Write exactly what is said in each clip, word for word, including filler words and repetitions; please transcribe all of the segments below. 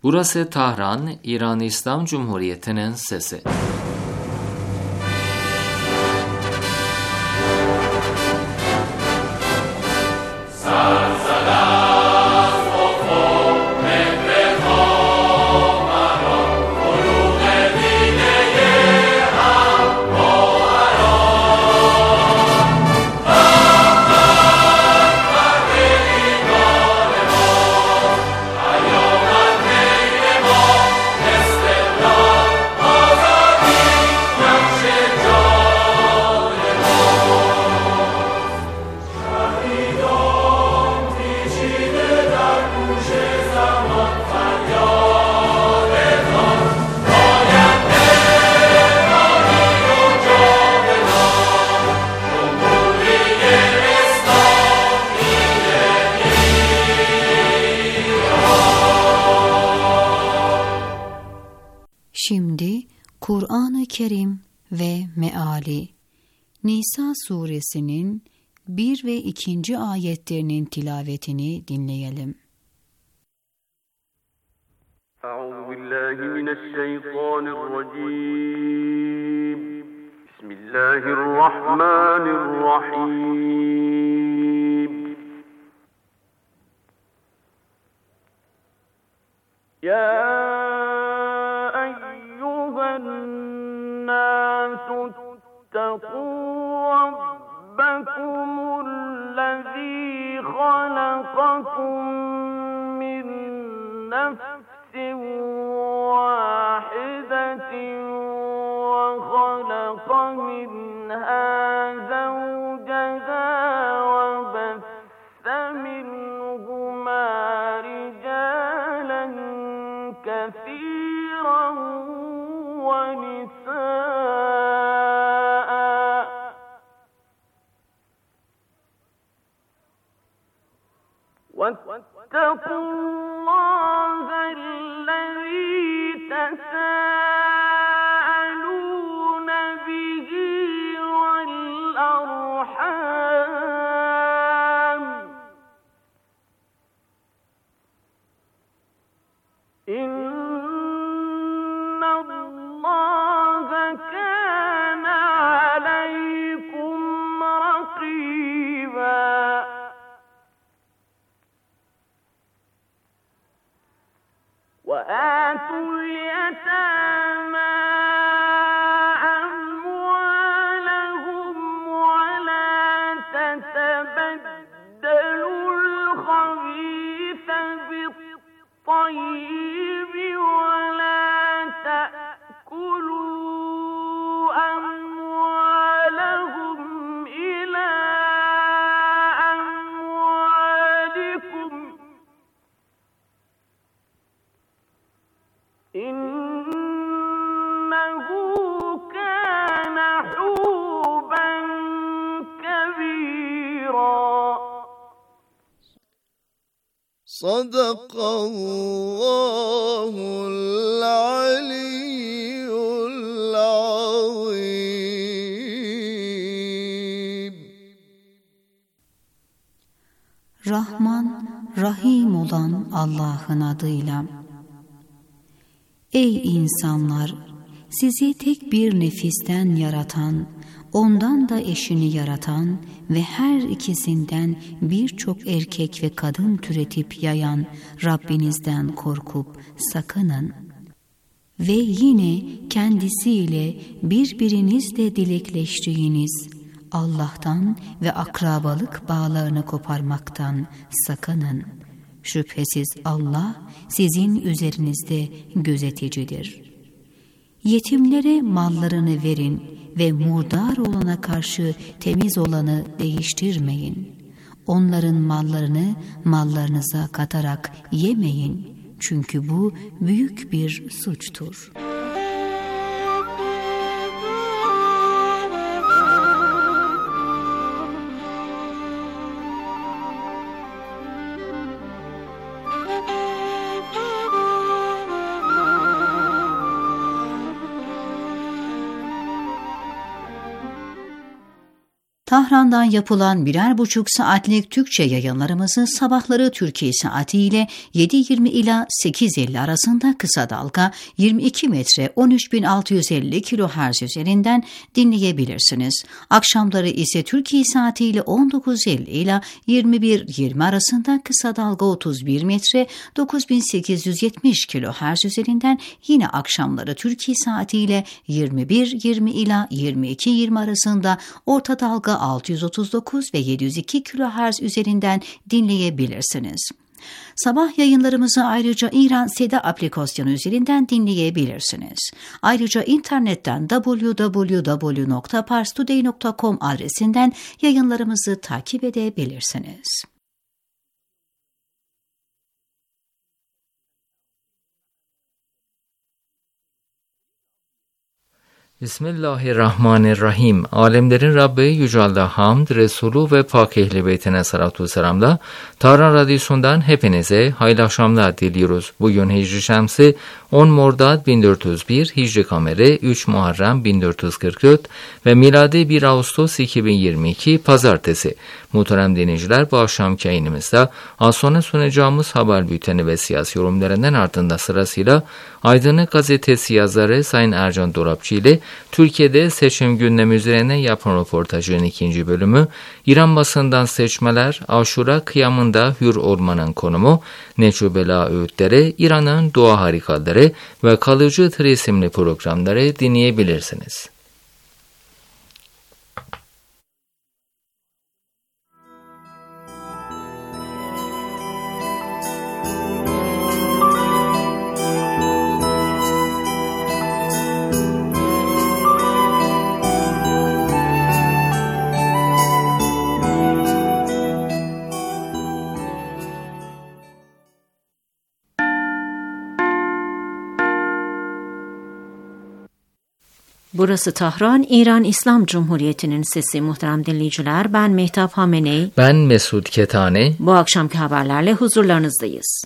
Burası Tahran, İran İslam Cumhuriyeti'nin sesi. Şimdi Kur'an-ı Kerim ve Meali Nisa suresinin bir ve ikinci ayetlerinin tilavetini dinleyelim. Euzubillahimineşşeytanirracim. Bismillahirrahmanirrahim. Ya اتقوا ربكم الذي خلقكم من نفس واحدة وخلق منها زوجها وبث منهما رجالا كثيرا ونساء واتقوا الله الذي تساءلون به والأرحام إن الله كان عليكم رقيبا وآتوا اليتامى أموالهم ولا تتبدلوا الخبيث بالطيب ولا تأكلوا أموالهم إلى أموالكم إنه كان حوبا كبيرا. صدق الله العلي العظيم. Rahman, Rahim olan Allah'ın adıyla. Ey insanlar! Sizi tek bir nefisten yaratan, ondan da eşini yaratan ve her ikisinden birçok erkek ve kadın türetip yayan Rabbinizden korkup sakının. Ve yine kendisiyle birbirinizle dilekleştiğiniz Allah'tan ve akrabalık bağlarını koparmaktan sakının. Şüphesiz Allah sizin üzerinizde gözeticidir. Yetimlere mallarını verin ve murdar olana karşı temiz olanı değiştirmeyin. Onların mallarını mallarınıza katarak yemeyin. Çünkü bu büyük bir suçtur. Tahran'dan yapılan birer buçuk saatlik Türkçe yayınlarımızı sabahları Türkiye saatiyle yedi yirmi ila sekiz elli arasında kısa dalga yirmi iki metre on üç bin altı yüz elli kilohertz üzerinden dinleyebilirsiniz. Akşamları ise Türkiye saatiyle on dokuz elli ila yirmi bir yirmi arasında kısa dalga otuz bir metre dokuz bin sekiz yüz yetmiş kilohertz üzerinden, yine akşamları Türkiye saatiyle yirmi bir yirmi ila yirmi iki yirmi arasında orta dalga altı yüz otuz dokuz ve yedi yüz iki kilohertz üzerinden dinleyebilirsiniz. Sabah yayınlarımızı ayrıca İran Seda aplikasyonu üzerinden dinleyebilirsiniz. Ayrıca internetten double-u double-u double-u nokta pars today nokta com adresinden yayınlarımızı takip edebilirsiniz. Bismillahirrahmanirrahim. Alemlerin Rabbi Yüce Allah hamd, Resulü ve Pak Ehl-i Beytine salatu selamla Tahran Radyosu'ndan hepinize hayırlı akşamlar diliyoruz. Bugün Hicri Şemsi on Mordad bin dört yüz bir, Hicri Kameri üç Muharrem bin dört yüz kırk dört ve miladi bir Ağustos iki bin yirmi iki Pazartesi. Muhterem dinleyiciler, bu akşamki yayınımızda az sonra sunacağımız haber bülteni ve siyasi yorumlarından ardında sırasıyla Aydınlık Gazetesi yazarı Sayın Ercan Dorapçı ile Türkiye'de seçim gündemi üzerine yapan röportajın ikinci bölümü, İran basından seçmeler, Aşura kıyamında hür olmanın konumu, Neçü Bela öğütleri, İran'ın doğa harikaları ve kalıcı tır isimli programları dinleyebilirsiniz. Burası Tahran, İran İslam Cumhuriyeti'nin sesi. Muhterem dinleyiciler, ben Mehtap Hameney. Ben Mesut Ketane. Bu akşamki haberlerle huzurlarınızdayız.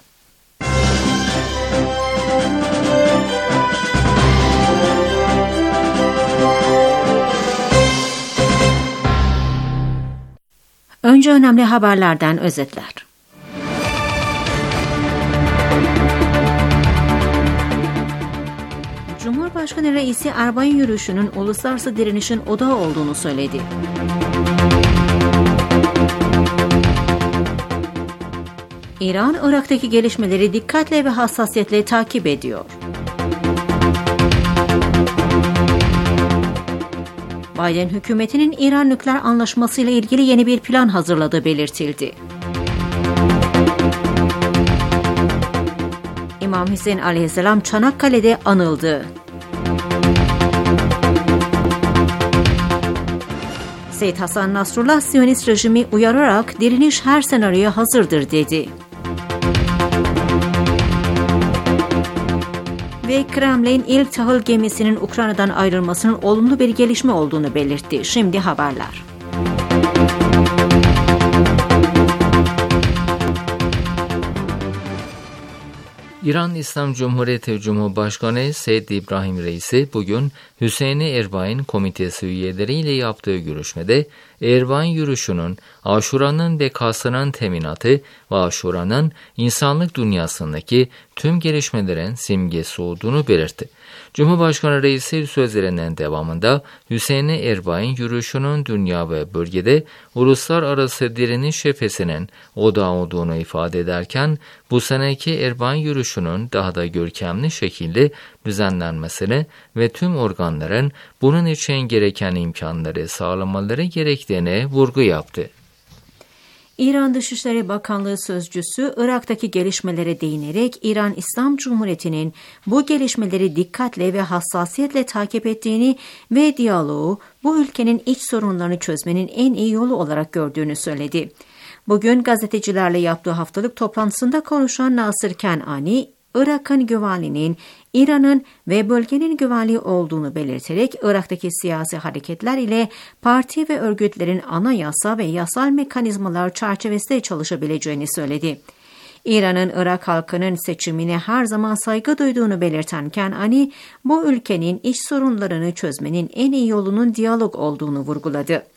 Önce önemli haberlerden özetler. Cumhurbaşkanı Reisi Erbakan yürüyüşünün uluslararası direnişin odağı olduğunu söyledi. İran, Irak'taki gelişmeleri dikkatle ve hassasiyetle takip ediyor. Biden hükümetinin İran nükleer anlaşması ile ilgili yeni bir plan hazırladığı belirtildi. İmam Hüseyin aleyhisselam Çanakkale'de anıldı. Seyyid Hasan Nasrullah Siyonist rejimi uyararak direniş her senaryoya hazırdır dedi. Ve Kremlin ilk tahıl gemisinin Ukrayna'dan ayrılmasının olumlu bir gelişme olduğunu belirtti. Şimdi haberler. İran İslam Cumhuriyeti Cumhurbaşkanı Seyyid İbrahim Reisi bugün Hüseyin Erbakan Komitesi üyeleriyle yaptığı görüşmede Erbakan yürüyüşünün Aşura'nın bekasının teminatı ve Aşura'nın insanlık dünyasındaki tüm gelişmelerin simgesi olduğunu belirtti. Cumhurbaşkanı Reisi sözlerinden devamında Hüseyin Erbakan yürüyüşünün dünya ve bölgede uluslararası direniş cephesinin odağı olduğunu ifade ederken bu seneki Erbakan yürüyüşünün daha da görkemli şekilde düzenlenmesini ve tüm organların bunun için gereken imkanları sağlamaları gerektiğine vurgu yaptı. İran Dışişleri Bakanlığı Sözcüsü Irak'taki gelişmelere değinerek İran İslam Cumhuriyeti'nin bu gelişmeleri dikkatle ve hassasiyetle takip ettiğini ve diyaloğu bu ülkenin iç sorunlarını çözmenin en iyi yolu olarak gördüğünü söyledi. Bugün gazetecilerle yaptığı haftalık toplantısında konuşan Nasır Kenani, Irak'ın güvenliğinin İran'ın ve bölgenin güvenliği olduğunu belirterek Irak'taki siyasi hareketler ile parti ve örgütlerin anayasa ve yasal mekanizmalar çerçevesinde çalışabileceğini söyledi. İran'ın Irak halkının seçimine her zaman saygı duyduğunu belirten Kenani, bu ülkenin iç sorunlarını çözmenin en iyi yolunun diyalog olduğunu vurguladı.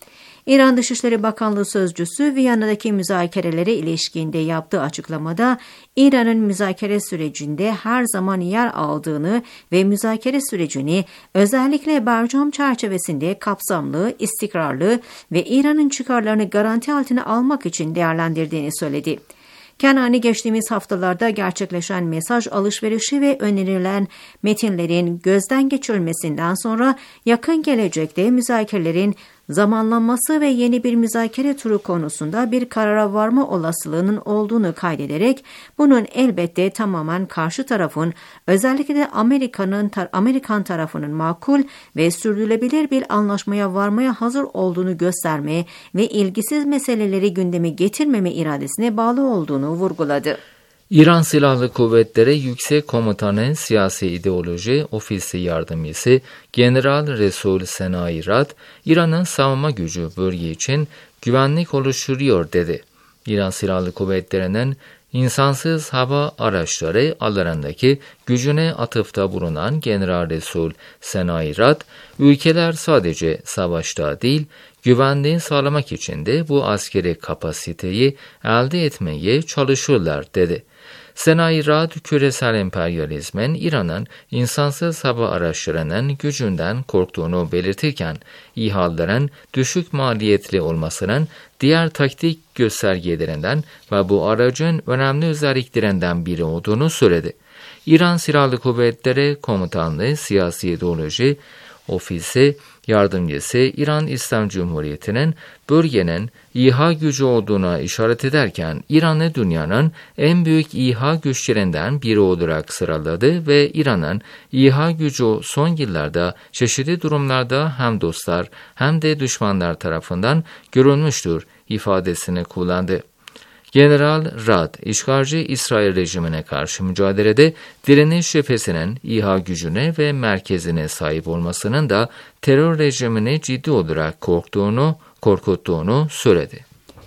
İran Dışişleri Bakanlığı Sözcüsü Viyana'daki müzakerelere ilişkinde yaptığı açıklamada İran'ın müzakere sürecinde her zaman yer aldığını ve müzakere sürecini özellikle Barcam çerçevesinde kapsamlı, istikrarlı ve İran'ın çıkarlarını garanti altına almak için değerlendirdiğini söyledi. Kenani geçtiğimiz haftalarda gerçekleşen mesaj alışverişi ve önerilen metinlerin gözden geçirilmesinden sonra yakın gelecekte müzakerelerin zamanlanması ve yeni bir müzakere turu konusunda bir karara varma olasılığının olduğunu kaydederek bunun elbette tamamen karşı tarafın, özellikle de Amerika'nın Amerikan tarafının makul ve sürdürülebilir bir anlaşmaya varmaya hazır olduğunu gösterme ve ilgisiz meseleleri gündeme getirmeme iradesine bağlı olduğunu vurguladı. İran Silahlı Kuvvetleri Yüksek Komutanı Siyasi İdeoloji Ofisi Yardımcısı General Resul Senai Rad, İran'ın savunma gücü bölge için güvenlik oluşturuyor dedi. İran Silahlı Kuvvetleri'nin insansız hava araçları alanındaki gücüne atıfta bulunan General Resul Senai Rad, ülkeler sadece savaşta değil, güvenliği sağlamak için de bu askeri kapasiteyi elde etmeye çalışırlar dedi. Senai Rad, küresel emperyalizmin İran'ın insansız hava araçlarının gücünden korktuğunu belirtirken, İHA'ların düşük maliyetli olmasının diğer taktik göstergelerinden ve bu aracın önemli özelliklerinden biri olduğunu söyledi. İran Silahlı Kuvvetleri Komutanlığı Siyasi İdeoloji Ofisi Yardımcısı İran İslam Cumhuriyeti'nin bölgenin İHA gücü olduğuna işaret ederken İran'ı dünyanın en büyük İHA güçlerinden biri olarak sıraladı ve İran'ın İHA gücü son yıllarda çeşitli durumlarda hem dostlar hem de düşmanlar tarafından görülmüştür ifadesini kullandı. General Rad, işgalci İsrail rejimine karşı mücadelede direniş cephesinin İHA gücüne ve merkezine sahip olmasının da terör rejimini ciddi olarak korktuğunu, korkuttuğunu söyledi.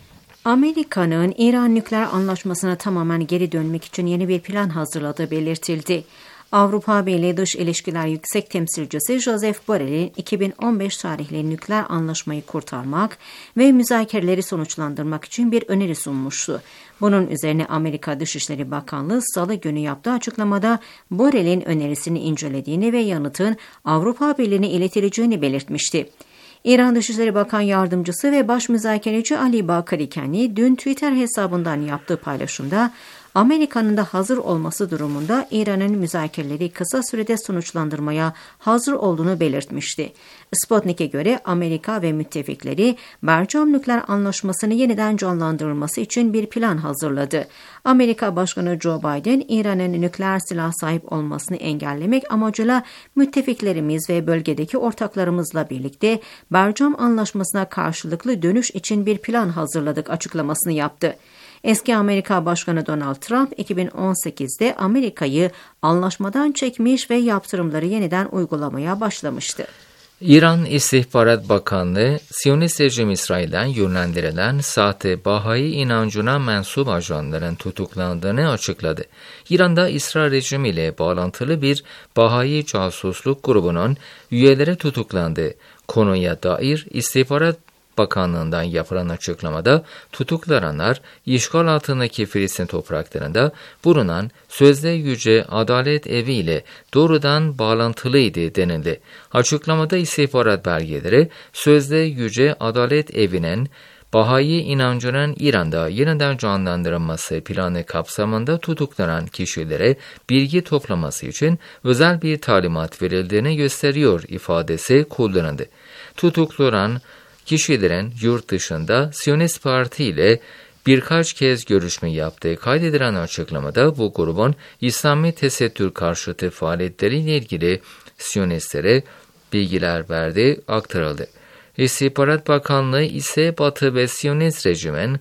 Amerika'nın İran nükleer anlaşmasına tamamen geri dönmek için yeni bir plan hazırladığı belirtildi. Avrupa Birliği Dış İlişkiler Yüksek Temsilcisi Joseph Borrell'in iki bin on beş tarihli nükleer anlaşmayı kurtarmak ve müzakereleri sonuçlandırmak için bir öneri sunmuştu. Bunun üzerine Amerika Dışişleri Bakanlığı Salı günü yaptığı açıklamada Borrell'in önerisini incelediğini ve yanıtın Avrupa Birliği'ne iletileceğini belirtmişti. İran Dışişleri Bakan Yardımcısı ve Baş Müzakereci Ali Bakari Kani dün Twitter hesabından yaptığı paylaşımda Amerika'nın da hazır olması durumunda İran'ın müzakereleri kısa sürede sonuçlandırmaya hazır olduğunu belirtmişti. Sputnik'e göre Amerika ve müttefikleri Barcam nükleer anlaşmasını yeniden canlandırılması için bir plan hazırladı. Amerika Başkanı Joe Biden, İran'ın nükleer silah sahip olmasını engellemek amacıyla müttefiklerimiz ve bölgedeki ortaklarımızla birlikte Barcam anlaşmasına karşılıklı dönüş için bir plan hazırladık açıklamasını yaptı. Eski Amerika Başkanı Donald Trump iki bin on sekizde Amerika'yı anlaşmadan çekmiş ve yaptırımları yeniden uygulamaya başlamıştı. İran İstihbarat Bakanlığı, Siyonist rejim İsrail'den yönlendirilen sahte Baha'i inancına mensup ajanların tutuklandığını açıkladı. İran'da İsrail rejimi ile bağlantılı bir Baha'i casusluk grubunun üyeleri tutuklandı. Konuya dair İstihbarat Bakanlığı'ndan yapılan açıklamada tutuklananlar işgal altındaki Filistin topraklarında bulunan sözde Yüce Adalet Evi ile doğrudan bağlantılıydı denildi. Açıklamada istihbarat belgeleri sözde Yüce Adalet Evi'nin Baha'i inancının İran'da yeniden canlandırılması planı kapsamında tutuklanan kişilere bilgi toplaması için özel bir talimat verildiğini gösteriyor ifadesi kullanıldı. Tutuklanan kişilerin yurt dışında Siyonist Parti ile birkaç kez görüşme yaptığı kaydedilen açıklamada bu grubun İslami tesettür karşıtı faaliyetleriyle ilgili Siyonistlere bilgiler verdiği aktarıldı. İstihbarat Bakanlığı ise Batı ve Siyonist rejimin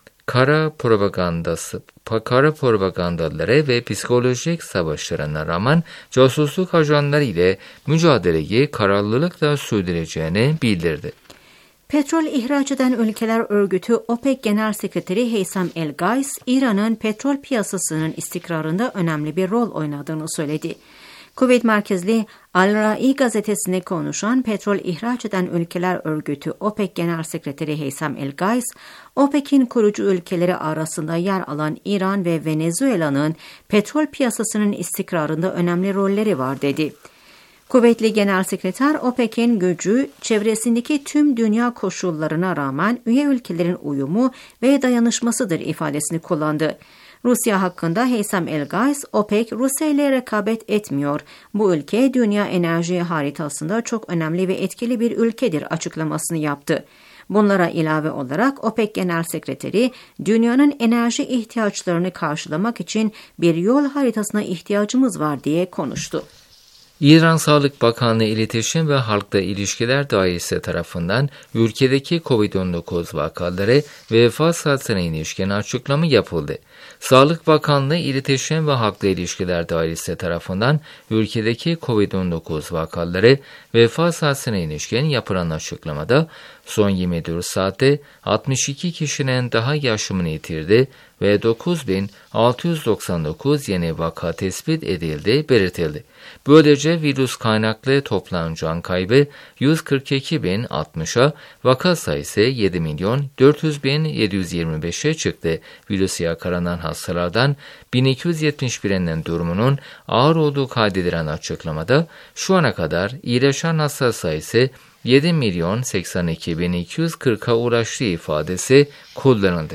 kara propagandası, kara propagandaları ve psikolojik savaşlarına rağmen casusluk ajanları ile mücadeleyi kararlılıkla sürdüreceğini bildirdi. Petrol ihraç eden ülkeler örgütü OPEC Genel Sekreteri Heysam El-Gays, İran'ın petrol piyasasının istikrarında önemli bir rol oynadığını söyledi. Kuveyt merkezli Al-Rai gazetesine konuşan Petrol İhraç Eden Ülkeler Örgütü OPEC Genel Sekreteri Heysam El-Gays, OPEC'in kurucu ülkeleri arasında yer alan İran ve Venezuela'nın petrol piyasasının istikrarında önemli rolleri var dedi. Kuvvetli Genel Sekreter, OPEC'in gücü, çevresindeki tüm dünya koşullarına rağmen üye ülkelerin uyumu ve dayanışmasıdır ifadesini kullandı. Rusya hakkında Heysam El-Gays, OPEC Rusya ile rekabet etmiyor. Bu ülke dünya enerji haritasında çok önemli ve etkili bir ülkedir açıklamasını yaptı. Bunlara ilave olarak OPEC Genel Sekreteri, dünyanın enerji ihtiyaçlarını karşılamak için bir yol haritasına ihtiyacımız var diye konuştu. İran Sağlık Bakanlığı İletişim ve Halkla İlişkiler Dairesi tarafından ülkedeki kovid on dokuz vakaları ve vefat sayısına ilişkin açıklama yapıldı. Sağlık Bakanlığı İletişim ve Halkla İlişkiler Dairesi tarafından ülkedeki kovid on dokuz vakaları ve vefat sayısına ilişkin yapılan açıklamada son yirmi dört saatte altmış iki kişinin daha yaşamını yitirdi ve dokuz bin altı yüz doksan dokuz yeni vaka tespit edildi belirtildi. Böylece virüs kaynaklı toplam can kaybı yüz kırk iki bin altmışa, vaka sayısı yedi milyon dört yüz bin yedi yüz yirmi beşe çıktı. Virüse yakalanan hastalardan bin iki yüz yetmiş birinin durumunun ağır olduğu kaydedilen açıklamada şu ana kadar iyileşen hasta sayısı yedi milyon seksen iki bin iki yüz kırka ulaştığı ifadesi kullanıldı.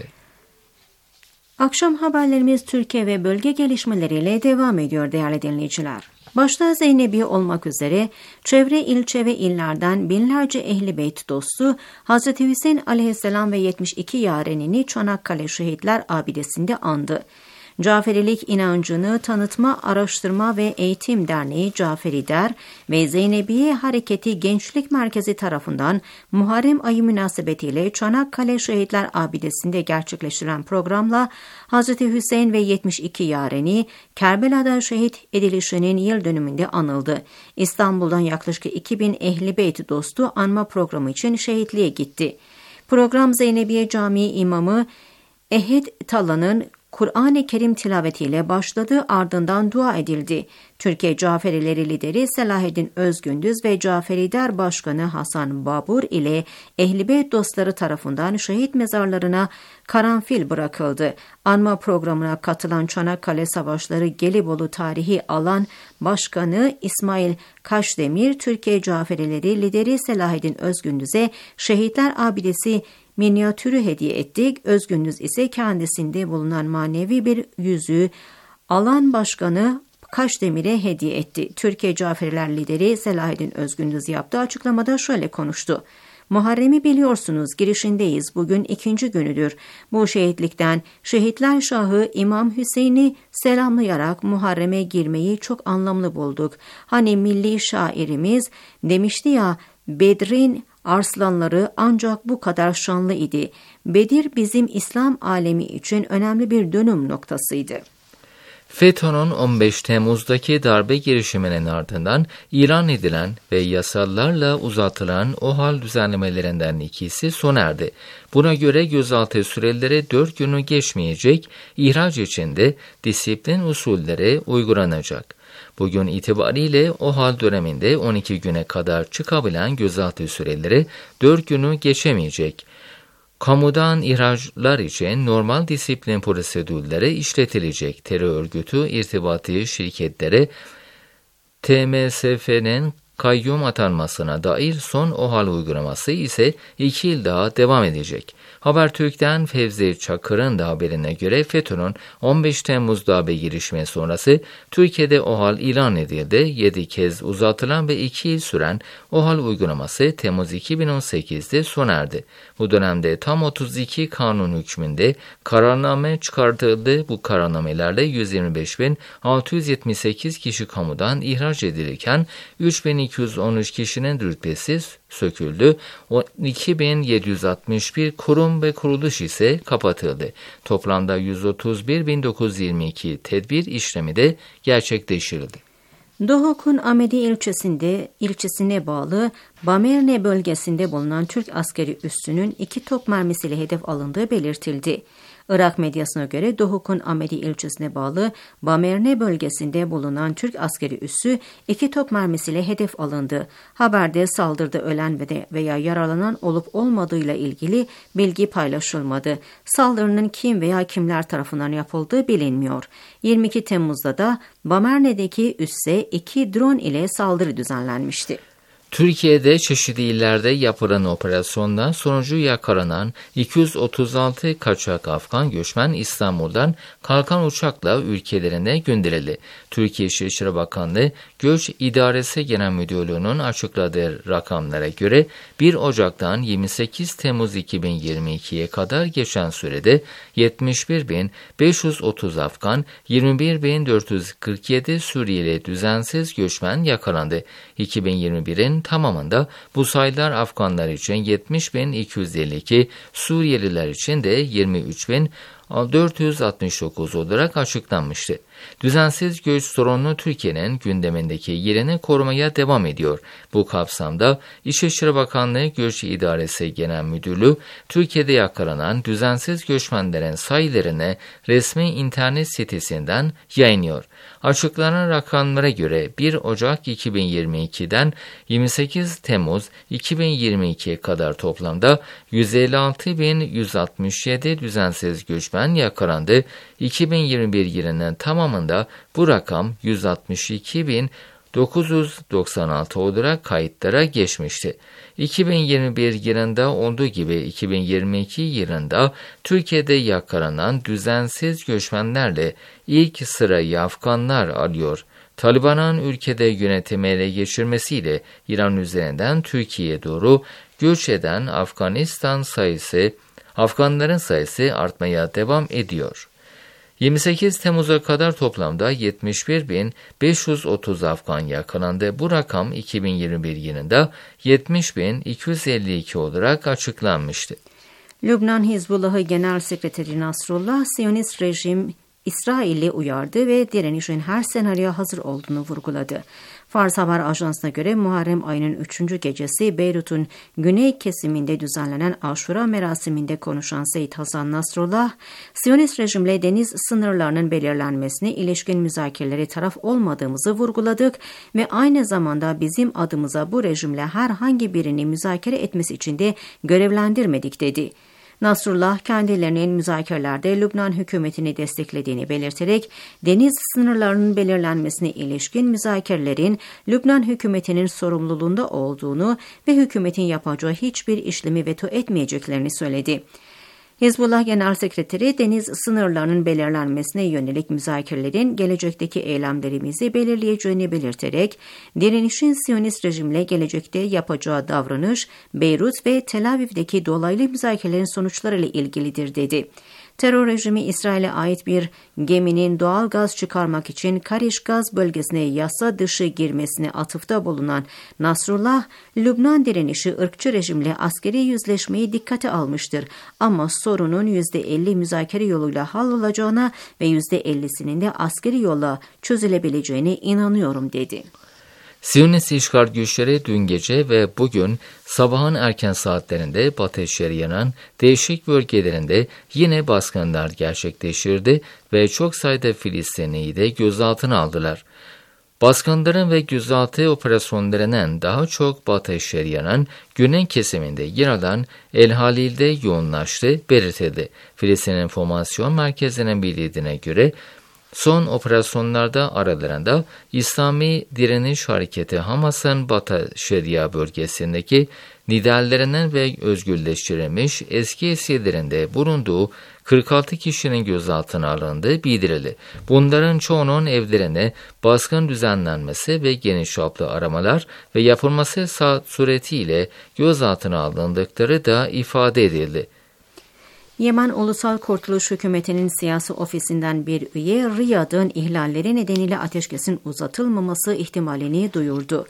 Akşam haberlerimiz Türkiye ve bölge gelişmeleriyle devam ediyor değerli dinleyiciler. Başta Zeynebi olmak üzere çevre ilçe ve illerden binlerce Ehl-i Beyt dostu Hazreti Hüseyin aleyhisselam ve yetmiş iki yarenini Çanakkale Şehitler Abidesi'nde andı. Caferilik inancını tanıtma, araştırma ve eğitim derneği Caferi Der ve Zeynebiye Hareketi Gençlik Merkezi tarafından Muharrem ayı münasebetiyle Çanakkale Şehitler Abidesi'nde gerçekleştirilen programla Hazreti Hüseyin ve yetmiş iki yareni Kerbela'da şehit edilişinin yıl dönümünde anıldı. İstanbul'dan yaklaşık iki bin Ehl-i Beyt dostu anma programı için şehitliğe gitti. Program Zeynebiye Camii imamı Ehed Tala'nın Kur'an-ı Kerim tilavetiyle başladı, ardından dua edildi. Türkiye Caferileri lideri Selaheddin Özgündüz ve Caferi Der Başkanı Hasan Babur ile Ehl-i Beyt dostları tarafından şehit mezarlarına karanfil bırakıldı. Anma programına katılan Çanakkale Savaşları Gelibolu Tarihi Alan Başkanı İsmail Kaşdemir, Türkiye Caferileri lideri Selaheddin Özgündüz'e Şehitler Abidesi minyatürü hediye ettik. Özgündüz ise kendisinde bulunan manevi bir yüzüğü alan başkanı Kaşdemir'e hediye etti. Türkiye Caferiler lideri Selaheddin Özgündüz yaptığı açıklamada şöyle konuştu. Muharrem'i biliyorsunuz, girişindeyiz. Bugün ikinci günüdür. Bu şehitlikten Şehitler Şahı İmam Hüseyin'i selamlayarak Muharrem'e girmeyi çok anlamlı bulduk. Hani milli şairimiz demişti ya, Bedir'in arslanları ancak bu kadar şanlı idi. Bedir bizim İslam alemi için önemli bir dönüm noktasıydı. FETÖ'nün on beş Temmuz'daki darbe girişiminin ardından ilan edilen ve yasalarla uzatılan OHAL düzenlemelerinden ikisi sona erdi. Buna göre gözaltı süreleri dört günü geçmeyecek, ihraç için de disiplin usulleri uygulanacak. Bugün itibariyle OHAL döneminde on iki güne kadar çıkabilen gözaltı süreleri dört günü geçemeyecek. Kamudan ihraçlar için normal disiplin prosedürleri işletilecek. Terör örgütü irtibatı şirketlere T M S F'nin kayyum atanmasına dair son OHAL uygulaması ise iki yıl daha devam edecek. Habertürk'ten Fevzi Çakır'ın da haberine göre FETÖ'nün on beş Temmuz darbe girişimi sonrası Türkiye'de OHAL ilan edildi. yedi kez uzatılan ve iki yıl süren OHAL uygulaması Temmuz iki bin on sekiz'de sona erdi. Bu dönemde tam otuz iki kanun hükmünde kararname çıkartıldı. Bu kararnamelerle yüz yirmi beş bin altı yüz yetmiş sekiz kişi kamudan ihraç edilirken üç bin iki yüz on üç kişinin rütbesi söküldü. iki bin yedi yüz altmış bir kurum ve kuruluş ise kapatıldı. Toplamda yüz otuz bir bin dokuz yüz yirmi iki tedbir işlemi de gerçekleştirildi. Doğuk'un Amedi ilçesinde ilçesine bağlı Bamerne bölgesinde bulunan Türk askeri üssünün iki top mermisiyle hedef alındığı belirtildi. Irak medyasına göre Duhuk'un Amedi ilçesine bağlı Bamerne bölgesinde bulunan Türk askeri üssü iki top mermisiyle hedef alındı. Haberde saldırıda ölen veya yaralanan olup olmadığıyla ilgili bilgi paylaşılmadı. Saldırının kim veya kimler tarafından yapıldığı bilinmiyor. yirmi iki Temmuz'da da Bamerne'deki üsse iki drone ile saldırı düzenlenmişti. Türkiye'de çeşitli illerde yapılan operasyondan sonucu yakalanan iki yüz otuz altı kaçak Afgan göçmen İstanbul'dan kalkan uçakla ülkelerine gönderildi. Türkiye İçişleri Bakanlığı Göç İdaresi Genel Müdürlüğü'nün açıkladığı rakamlara göre bir Ocak'tan yirmi sekiz Temmuz iki bin yirmi iki'ye kadar geçen sürede yetmiş bir bin beş yüz otuz Afgan, yirmi bir bin dört yüz kırk yedi Suriyeli düzensiz göçmen yakalandı. iki bin yirmi bir'in tamamında bu sayılar Afganlar için yetmiş bin iki yüz elli iki, Suriyeliler için de yirmi üç bin dört yüz altmış dokuz olarak açıklanmıştı. Düzensiz göç sorunu Türkiye'nin gündemindeki yerini korumaya devam ediyor. Bu kapsamda İçişleri Bakanlığı Göç İdaresi Genel Müdürlüğü, Türkiye'de yakalanan düzensiz göçmenlerin sayılarını resmi internet sitesinden yayınlıyor. Açıklanan rakamlara göre bir Ocak iki bin yirmi iki'den yirmi sekiz Temmuz iki bin yirmi iki'ye kadar toplamda yüz elli altı bin yüz altmış yedi düzensiz göçmen yakalandı. iki bin yirmi bir yılının tamamında bu rakam yüz altmış iki bin dokuz yüz doksan altı olarak kayıtlara geçmişti. iki bin yirmi bir yılında olduğu gibi iki bin yirmi iki yılında Türkiye'de yakalanan düzensiz göçmenlerle ilk sırayı Afganlar alıyor. Taliban'ın ülkede yönetimi ele geçirmesiyle İran üzerinden Türkiye'ye doğru göç eden Afganistan sayısı, Afganların sayısı artmaya devam ediyor. yirmi sekiz Temmuz'a kadar toplamda yetmiş bir bin beş yüz otuz Afgan yakalandı. Bu rakam iki bin yirmi bir yılında yetmiş bin iki yüz elli iki olarak açıklanmıştı. Lübnan Hizbullah'ı Genel Sekreteri Nasrullah, Siyonist rejim İsrail'i uyardı ve direnişin her senaryoya hazır olduğunu vurguladı. Fars Haber Ajansı'na göre Muharrem ayının üçüncü gecesi Beyrut'un güney kesiminde düzenlenen Aşura merasiminde konuşan Seyyid Hasan Nasrullah, Siyonist rejimle deniz sınırlarının belirlenmesine ilişkin müzakerelere taraf olmadığımızı vurguladık ve aynı zamanda bizim adımıza bu rejimle herhangi birini müzakere etmesi için de görevlendirmedik dedi. Nasrullah kendilerinin müzakerelerde Lübnan hükümetini desteklediğini belirterek deniz sınırlarının belirlenmesine ilişkin müzakerelerin Lübnan hükümetinin sorumluluğunda olduğunu ve hükümetin yapacağı hiçbir işlemi veto etmeyeceklerini söyledi. Hizbullah Genel Sekreteri deniz sınırlarının belirlenmesine yönelik müzakerelerin gelecekteki eylemlerimizi belirleyeceğini belirterek direnişin Siyonist rejimle gelecekte yapacağı davranış Beyrut ve Tel Aviv'deki dolaylı müzakerelerin sonuçlarıyla ilgilidir dedi. Terör rejimi İsrail'e ait bir geminin doğal gaz çıkarmak için Kariş gaz bölgesine yasa dışı girmesine atıfta bulunan Nasrullah, Lübnan direnişi ırkçı rejimle askeri yüzleşmeyi dikkate almıştır ama sorunun yüzde elli müzakere yoluyla hallolacağına ve yüzde ellisinin de askeri yolla çözülebileceğine inanıyorum dedi. Siyonist işgal güçleri dün gece ve bugün sabahın erken saatlerinde Batı Şeria'nın değişik bölgelerinde yine baskınlar gerçekleştirdi ve çok sayıda Filistinliyi de gözaltına aldılar. Baskınların ve gözaltı operasyonlarının daha çok Batı Şeria'nın güney kesiminde yer alan El Halil'de yoğunlaştığı belirtildi. Filistin Enformasyon Merkezi'nin bildirdiğine göre son operasyonlarda aralarında İslami Direniş Hareketi Hamas'ın Batı Şeria bölgesindeki liderlerinin ve özgürleştirilmiş eski esirlerinde bulunduğu kırk altı kişinin gözaltına alındığı bildirildi. Bunların çoğunun evlerine baskın düzenlenmesi ve geniş çaplı aramalar ve yapılması suretiyle gözaltına alındıkları da ifade edildi. Yemen Ulusal Kurtuluş Hükümeti'nin siyasi ofisinden bir üye Riyad'ın ihlalleri nedeniyle ateşkesin uzatılmaması ihtimalini duyurdu.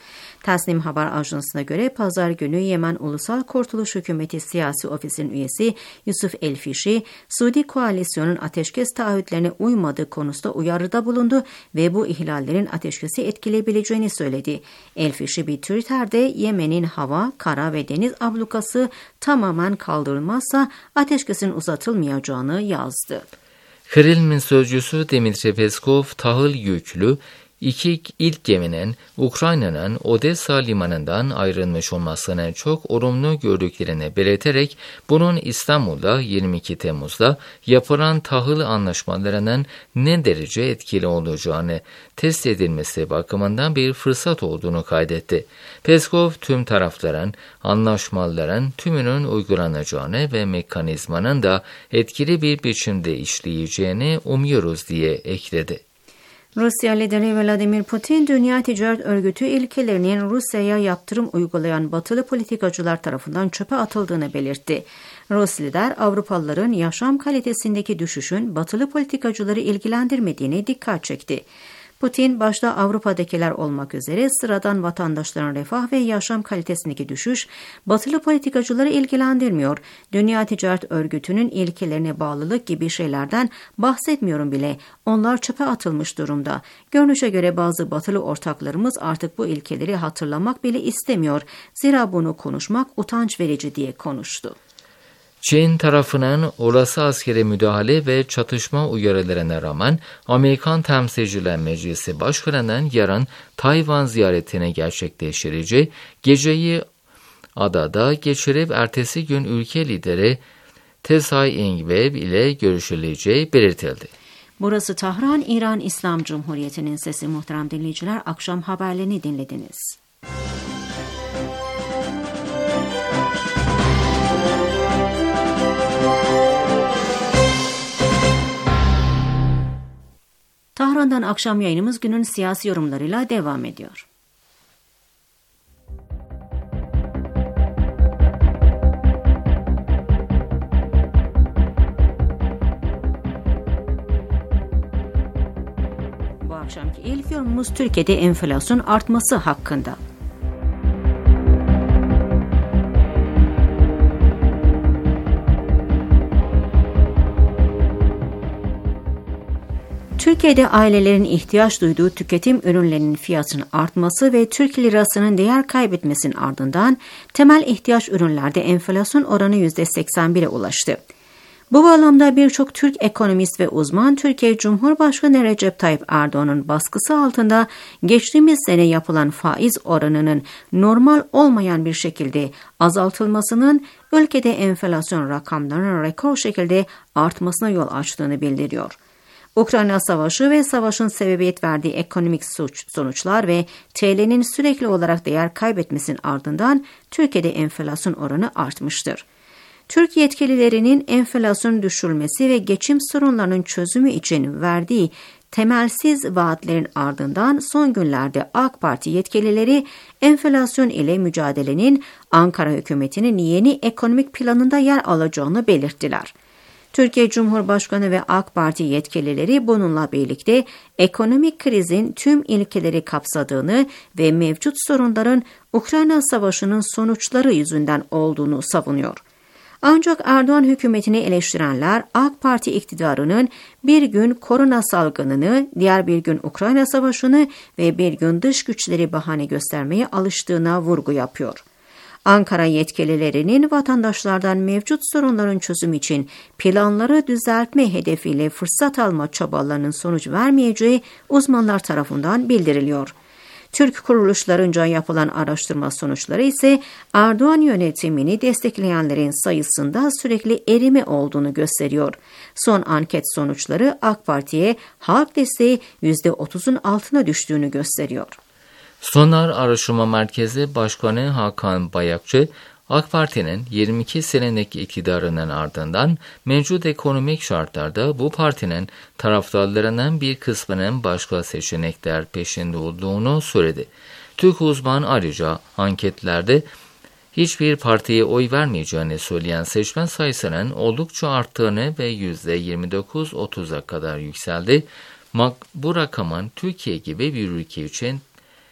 Tasnim Haber Ajansı'na göre pazar günü Yemen Ulusal Kurtuluş Hükümeti Siyasi Ofisi'nin üyesi Yusuf El-Fişi, Suudi koalisyonun ateşkes taahhütlerine uymadığı konusunda uyarıda bulundu ve bu ihlallerin ateşkesi etkileyebileceğini söyledi. El-Fişi bir Twitter'de Yemen'in hava, kara ve deniz ablukası tamamen kaldırılmazsa ateşkesin uzatılmayacağını yazdı. Kremlin sözcüsü Dmitri Peskov, tahıl yüklü İki ilk geminin Ukrayna'nın Odessa limanından ayrılmış olmasını çok olumlu gördüklerini belirterek bunun İstanbul'da yirmi iki Temmuz'da yapılan tahıl anlaşmalarının ne derece etkili olacağını test edilmesi bakımından bir fırsat olduğunu kaydetti. Peskov tüm tarafların anlaşmaların tümünün uygulanacağını ve mekanizmanın da etkili bir biçimde işleyeceğini umuyoruz diye ekledi. Rusya lideri Vladimir Putin, Dünya Ticaret Örgütü ilkelerinin Rusya'ya yaptırım uygulayan batılı politikacılar tarafından çöpe atıldığını belirtti. Rus lider, Avrupalıların yaşam kalitesindeki düşüşün batılı politikacıları ilgilendirmediğine dikkat çekti. Putin, başta Avrupa'dakiler olmak üzere sıradan vatandaşların refah ve yaşam kalitesindeki düşüş, batılı politikacıları ilgilendirmiyor. Dünya Ticaret Örgütü'nün ilkelerine bağlılık gibi şeylerden bahsetmiyorum bile. Onlar çöpe atılmış durumda. Görünüşe göre bazı batılı ortaklarımız artık bu ilkeleri hatırlamak bile istemiyor. Zira bunu konuşmak utanç verici diye konuştu. Çin tarafının olası askeri müdahale ve çatışma uyarılarına rağmen Amerikan Temsilciler Meclisi Başkanı'nın yarın Tayvan ziyaretini gerçekleştireceği, geceyi adada geçirip ertesi gün ülke lideri Tsai Ing-wen ile görüşüleceği belirtildi. Burası Tahran, İran İslam Cumhuriyeti'nin sesi. Muhterem dinleyiciler, akşam haberlerini dinlediniz. Tahran'dan akşam yayınımız günün siyasi yorumlarıyla devam ediyor. Bu akşamki ilk yorumumuz Türkiye'de enflasyon artması hakkında. Türkiye'de ailelerin ihtiyaç duyduğu tüketim ürünlerinin fiyatının artması ve Türk lirasının değer kaybetmesinin ardından temel ihtiyaç ürünlerde enflasyon oranı yüzde seksen bire ulaştı. Bu bağlamda birçok Türk ekonomist ve uzman, Türkiye Cumhurbaşkanı Recep Tayyip Erdoğan'ın baskısı altında geçtiğimiz sene yapılan faiz oranının normal olmayan bir şekilde azaltılmasının ülkede enflasyon rakamlarının rekor şekilde artmasına yol açtığını bildiriyor. Ukrayna Savaşı ve savaşın sebebiyet verdiği ekonomik suç, sonuçlar ve T L'nin sürekli olarak değer kaybetmesinin ardından Türkiye'de enflasyon oranı artmıştır. Türk yetkililerinin enflasyon düşürülmesi ve geçim sorunlarının çözümü için verdiği temelsiz vaatlerin ardından son günlerde AK Parti yetkilileri enflasyon ile mücadelenin Ankara hükümetinin yeni ekonomik planında yer alacağını belirttiler. Türkiye Cumhurbaşkanı ve AK Parti yetkilileri bununla birlikte ekonomik krizin tüm ilkeleri kapsadığını ve mevcut sorunların Ukrayna Savaşı'nın sonuçları yüzünden olduğunu savunuyor. Ancak Erdoğan hükümetini eleştirenler AK Parti iktidarının bir gün korona salgınını, diğer bir gün Ukrayna Savaşı'nı ve bir gün dış güçleri bahane göstermeye alıştığına vurgu yapıyor. Ankara yetkililerinin vatandaşlardan mevcut sorunların çözümü için planları düzeltme hedefiyle fırsat alma çabalarının sonuç vermeyeceği uzmanlar tarafından bildiriliyor. Türk kuruluşlarınca yapılan araştırma sonuçları ise Erdoğan yönetimini destekleyenlerin sayısında sürekli erime olduğunu gösteriyor. Son anket sonuçları AK Parti'ye halk desteği yüzde otuzun altına düştüğünü gösteriyor. Sonar Araştırma Merkezi Başkanı Hakan Bayakçı, AK Parti'nin yirmi iki senelik iktidarının ardından mevcut ekonomik şartlarda bu partinin taraftarlarının bir kısmının başka seçenekler peşinde olduğunu söyledi. Türk uzman ayrıca anketlerde hiçbir partiye oy vermeyeceğini söyleyen seçmen sayısının oldukça arttığını ve yüzde yirmi dokuz otuza kadar yükseldi. Bu rakamın Türkiye gibi bir ülke için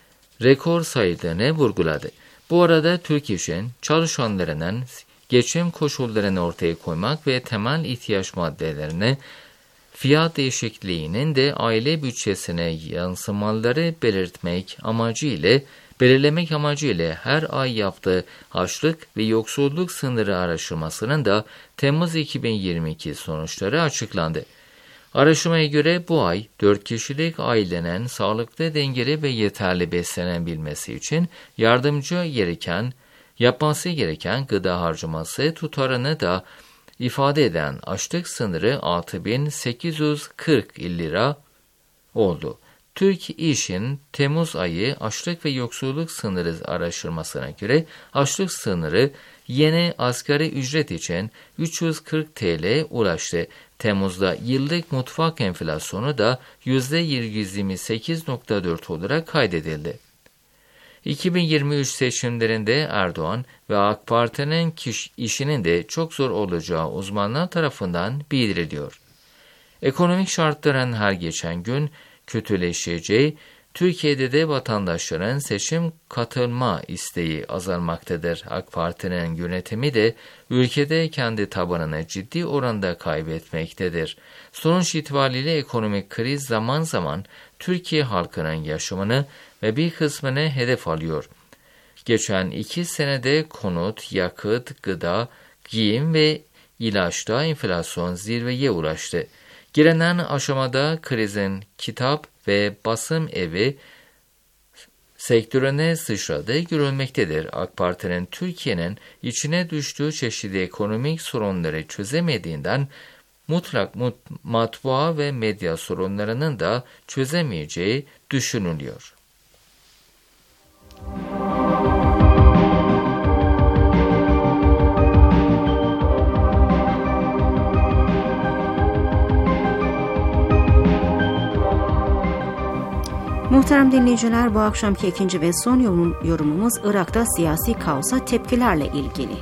rekor sayıldığını vurguladı. Bu arada Türk İş'in çalışanlarının geçim koşullarını ortaya koymak ve temel ihtiyaç maddelerine fiyat değişikliğinin de aile bütçesine yansımaları belirtmek amacıyla belirlemek amacıyla her ay yaptığı açlık ve yoksulluk sınırı araştırmasının da Temmuz iki bin yirmi iki sonuçları açıklandı. Araştırmaya göre bu ay dört kişilik ailenin sağlıklı, dengeli ve yeterli beslenebilmesi için yardımcı gereken, yapması gereken gıda harcaması tutarını da ifade eden açlık sınırı altı bin sekiz yüz kırk lira oldu. Türk İş'in Temmuz ayı açlık ve yoksulluk sınırı araştırmasına göre açlık sınırı yeni asgari ücret için üç yüz kırk TL ulaştı. Temmuz'da yıllık mutfak enflasyonu da yüzde yüz yirmi sekiz nokta dört olarak kaydedildi. iki bin yirmi üç seçimlerinde Erdoğan ve AK Parti'nin işinin de çok zor olacağı uzmanlar tarafından bildiriliyor. Ekonomik şartların her geçen gün kötüleşeceği, Türkiye'de de vatandaşların seçim katılma isteği azalmaktadır. AK Parti'nin yönetimi de ülkede kendi tabanını ciddi oranda kaybetmektedir. Sonuç itibariyle ekonomik kriz zaman zaman Türkiye halkının yaşamını ve bir kısmını hedef alıyor. Geçen iki senede konut, yakıt, gıda, giyim ve ilaçta enflasyon zirveye ulaştı. Gelinen aşamada krizin kitap ve basım evi sektörüne sıçradığı görülmektedir. AK Parti'nin Türkiye'nin içine düştüğü çeşitli ekonomik sorunları çözemediğinden mutlak mut, matbaa ve medya sorunlarının da çözemeyeceği düşünülüyor. Muhterem dinleyiciler, bu akşamki ikinci ve son yorumumuz Irak'ta siyasi kaosa tepkilerle ilgili.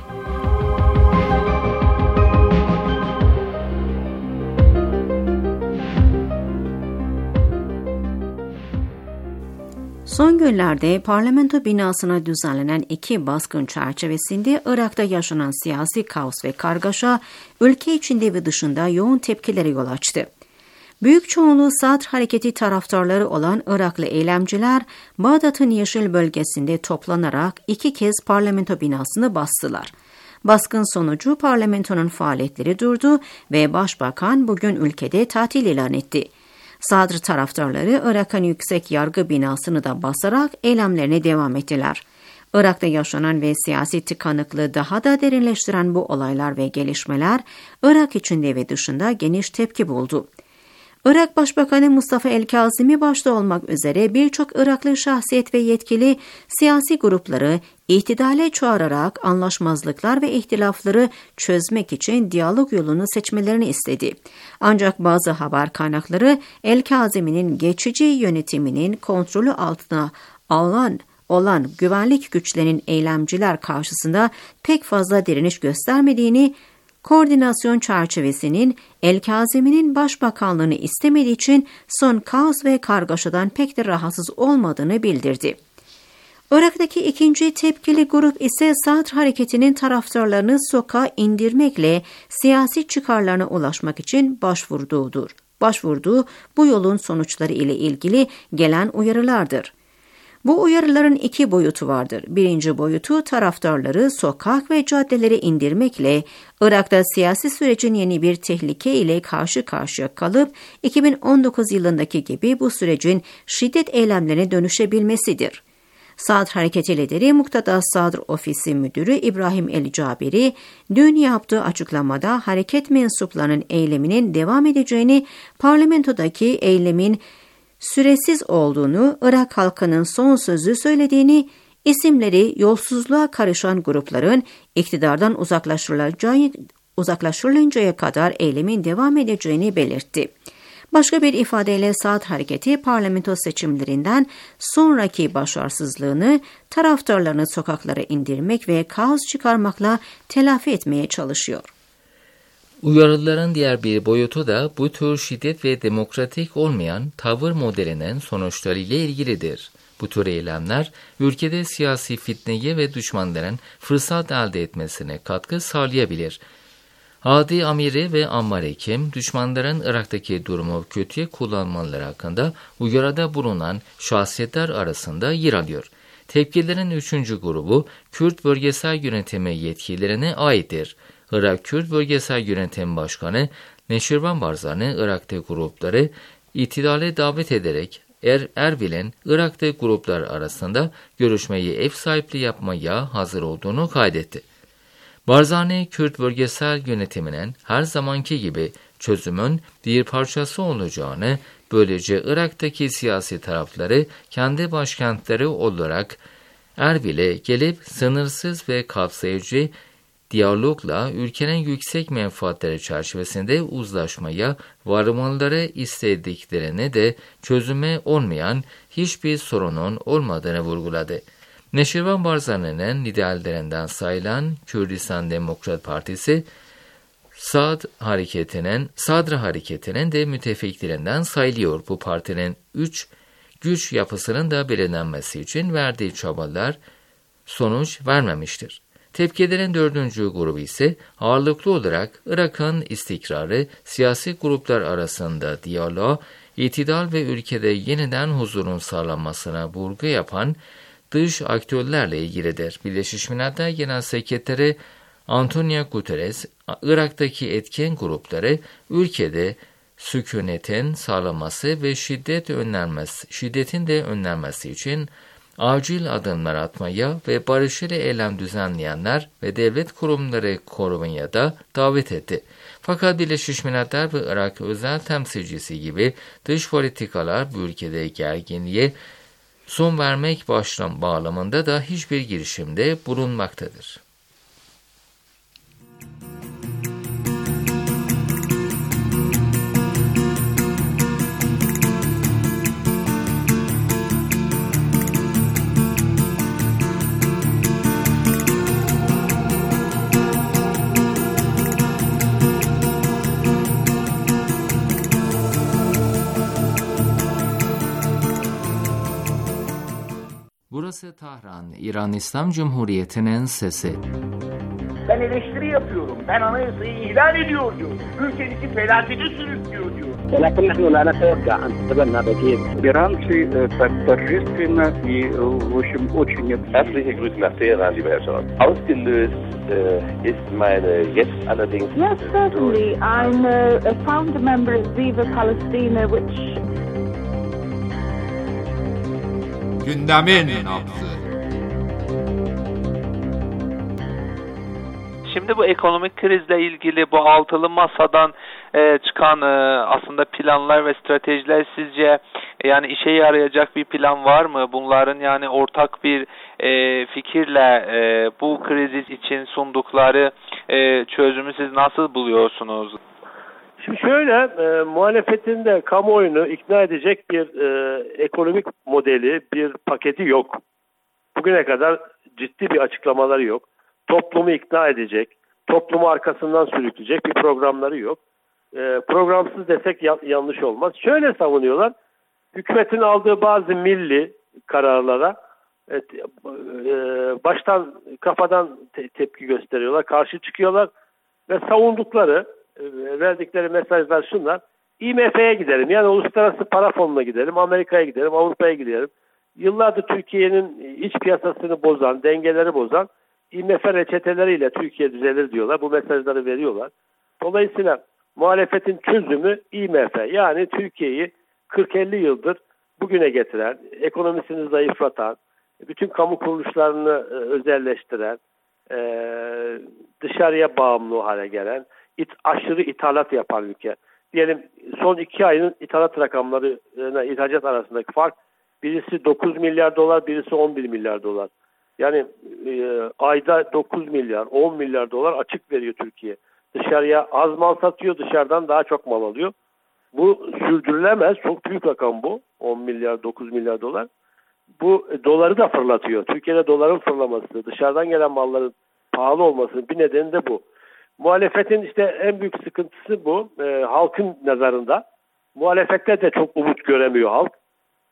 Son günlerde parlamento binasına düzenlenen iki baskın çerçevesinde Irak'ta yaşanan siyasi kaos ve kargaşa ülke içinde ve dışında yoğun tepkilere yol açtı. Büyük çoğunluğu Sadr hareketi taraftarları olan Iraklı eylemciler, Bağdat'ın Yeşil bölgesinde toplanarak iki kez parlamento binasını bastılar. Baskın sonucu parlamentonun faaliyetleri durdu ve başbakan bugün ülkede tatil ilan etti. Sadr taraftarları Irak'ın yüksek yargı binasını da basarak eylemlerine devam ettiler. Irak'ta yaşanan ve siyasi tıkanıklığı daha da derinleştiren bu olaylar ve gelişmeler Irak içinde ve dışında geniş tepki buldu. Irak Başbakanı Mustafa El-Kazimi başta olmak üzere birçok Iraklı şahsiyet ve yetkili siyasi grupları ihtidale çağırarak anlaşmazlıklar ve ihtilafları çözmek için diyalog yolunu seçmelerini istedi. Ancak bazı haber kaynakları El-Kazimi'nin geçici yönetiminin kontrolü altına alan olan güvenlik güçlerinin eylemciler karşısında pek fazla direniş göstermediğini, koordinasyon çerçevesinin El-Kazimi'nin başbakanlığını istemediği için son kaos ve kargaşadan pek de rahatsız olmadığını bildirdi. Irak'taki ikinci tepkili grup ise Sadr hareketinin taraftarlarını sokağa indirmekle siyasi çıkarlarına ulaşmak için başvurduğudur. Başvurduğu bu yolun sonuçları ile ilgili gelen uyarılardır. Bu uyarıların iki boyutu vardır. Birinci boyutu taraftarları sokak ve caddelere indirmekle Irak'ta siyasi sürecin yeni bir tehlike ile karşı karşıya kalıp iki bin on dokuz yılındaki gibi bu sürecin şiddet eylemlerine dönüşebilmesidir. Sadr Hareketi lideri Muktada Sadr Ofisi Müdürü İbrahim El-Cabiri dün yaptığı açıklamada hareket mensuplarının eyleminin devam edeceğini, parlamentodaki eylemin süresiz olduğunu, Irak halkının son sözü söylediğini, isimleri yolsuzluğa karışan grupların iktidardan uzaklaştırılacağı, uzaklaştırılıncaya kadar eylemin devam edeceğini belirtti. Başka bir ifadeyle Sadr Hareketi parlamento seçimlerinden sonraki başarısızlığını taraftarlarını sokaklara indirmek ve kaos çıkarmakla telafi etmeye çalışıyor. Uyarıların diğer bir boyutu da bu tür şiddet ve demokratik olmayan tavır modelinin sonuçlarıyla ilgilidir. Bu tür eylemler ülkede siyasi fitneye ve düşmanların fırsat elde etmesine katkı sağlayabilir. Adi Amiri ve Ammar Hekim, düşmanların Irak'taki durumu kötüye kullanmaları hakkında uyarıda bulunan şahsiyetler arasında yer alıyor. Tepkilerin üçüncü grubu, Kürt Bölgesel Yönetimi yetkililerine aittir. Irak Kürt Bölgesel Yönetim Başkanı Neşirvan Barzani, Irak'ta grupları itidale davet ederek Er Erbil'in Irak'ta gruplar arasında görüşmeyi ev sahipliği yapmaya hazır olduğunu kaydetti. Barzani, Kürt Bölgesel Yönetiminin her zamanki gibi çözümün bir parçası olacağını, böylece Irak'taki siyasi tarafları kendi başkentleri olarak Erbil'e gelip sınırsız ve kapsayıcı diyalogla ülkenin yüksek menfaatleri çerçevesinde uzlaşmaya varmaları istediklerini de çözüme olmayan hiçbir sorunun olmadığını vurguladı. Neşirvan Barzani'nin liderlerinden sayılan Kürdistan Demokrat Partisi, Sad hareketinin, Sadra hareketinin de müttefiklerinden sayılıyor. Bu partinin üç güç yapısının da belirlenmesi için verdiği çabalar sonuç vermemiştir. Tepkilerin dördüncü grubu ise ağırlıklı olarak Irak'ın istikrarı, siyasi gruplar arasında diyalog, itidal ve ülkede yeniden huzurun sağlanmasına vurgu yapan dış aktörlerle ilgilidir. Birleşmiş Milletler Genel Sekreteri Antonio Guterres, Irak'taki etkin grupları ülkede sükunetin sağlanması ve şiddet önlenmesi, şiddetin de önlenmesi için acil adımlar atmaya ve barışçıl eylem düzenleyenler ve devlet kurumları korumaya da davet etti. Fakat Birleşmiş Milletler ve Irak özel temsilcisi gibi dış politikalar bu ülkede gerginliğe son vermek başlam bağlamında da hiçbir girişimde bulunmaktadır. Burası Tahran, İran İslam Cumhuriyeti'nin sesi. Ben eleştiri yapıyorum. Ben anayasayı ihlal ediyor diyor. Ülkenizi felakete sürüklüyor diyor. ولكن نحن لا نتوقع أن تتبنى بديل. Iran şey торжественно и в общем очень herzliche Grüße nach Teheran, lieber Herr Scholz. Ausgelöst äh, ist meine jetzt allerdings... Yes, certainly. I'm a, a founder member of Viva Palestina, which... Gündemin nabzı. Şimdi bu ekonomik krizle ilgili bu altılı masadan e, çıkan e, aslında planlar ve stratejiler sizce e, yani işe yarayacak bir plan var mı? Bunların yani ortak bir e, fikirle e, bu kriz için sundukları e, çözümü siz nasıl buluyorsunuz? Şimdi şöyle, e, muhalefetin de kamuoyunu ikna edecek bir e, ekonomik modeli, bir paketi yok. Bugüne kadar ciddi bir açıklamaları yok. Toplumu ikna edecek, toplumu arkasından sürükleyecek bir programları yok. E, programsız desek ya- yanlış olmaz. Şöyle savunuyorlar, hükümetin aldığı bazı milli kararlara e, e, baştan, kafadan te- tepki gösteriyorlar, karşı çıkıyorlar ve savundukları, verdikleri mesajlar şunlar: I M F'ye gidelim, yani Uluslararası Para Fonu'na gidelim, Amerika'ya gidelim, Avrupa'ya gidelim. Yıllardır Türkiye'nin iç piyasasını bozan, dengeleri bozan I M F reçeteleriyle Türkiye düzelir diyorlar. Bu mesajları veriyorlar. Dolayısıyla muhalefetin çözümü I M F, yani Türkiye'yi kırk elli yıldır bugüne getiren, ekonomisini zayıflatan, bütün kamu kuruluşlarını özelleştiren, dışarıya bağımlı hale gelen, it, aşırı ithalat yapan ülke. Diyelim son iki ayın ithalat rakamlarına ihracat arasındaki fark, birisi dokuz milyar dolar, birisi on bir milyar dolar. Yani e, ayda dokuz milyar, on milyar dolar açık veriyor Türkiye. Dışarıya az mal satıyor, dışarıdan daha çok mal alıyor. Bu sürdürülemez, çok büyük rakam bu. on milyar, dokuz milyar dolar. Bu e, doları da fırlatıyor. Türkiye'de doların fırlaması, dışarıdan gelen malların pahalı olmasının bir nedeni de bu. Muhalefetin işte en büyük sıkıntısı bu. E, halkın nazarında. Muhalefette de çok umut göremiyor halk.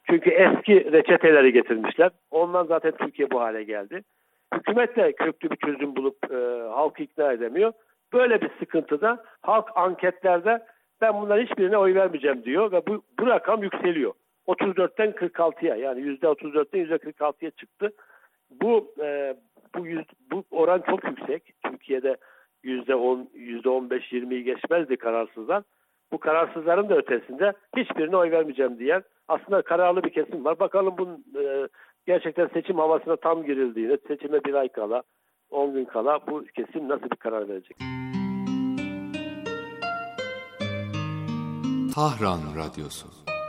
Çünkü eski reçeteleri getirmişler. Ondan zaten Türkiye bu hale geldi. Hükümet de köklü bir çözüm bulup e, halkı ikna edemiyor. Böyle bir sıkıntıda halk anketlerde ben bunların hiçbirine oy vermeyeceğim diyor ve bu, bu rakam yükseliyor. otuz dörtten kırk altıya yani yüzde otuz dörtten yüzde kırk altıya çıktı. Bu e, bu, yüz, bu oran çok yüksek. Türkiye'de yüzde on, yüzde on beş, yirmiyi geçmezdi kararsızlar. Bu kararsızların da ötesinde hiçbirine oy vermeyeceğim diyen aslında kararlı bir kesim var. Bakalım bunun e, gerçekten seçim havasına tam girildiğinde, seçime bir ay kala, on gün kala bu kesim nasıl bir karar verecek? Tahran Radyosu.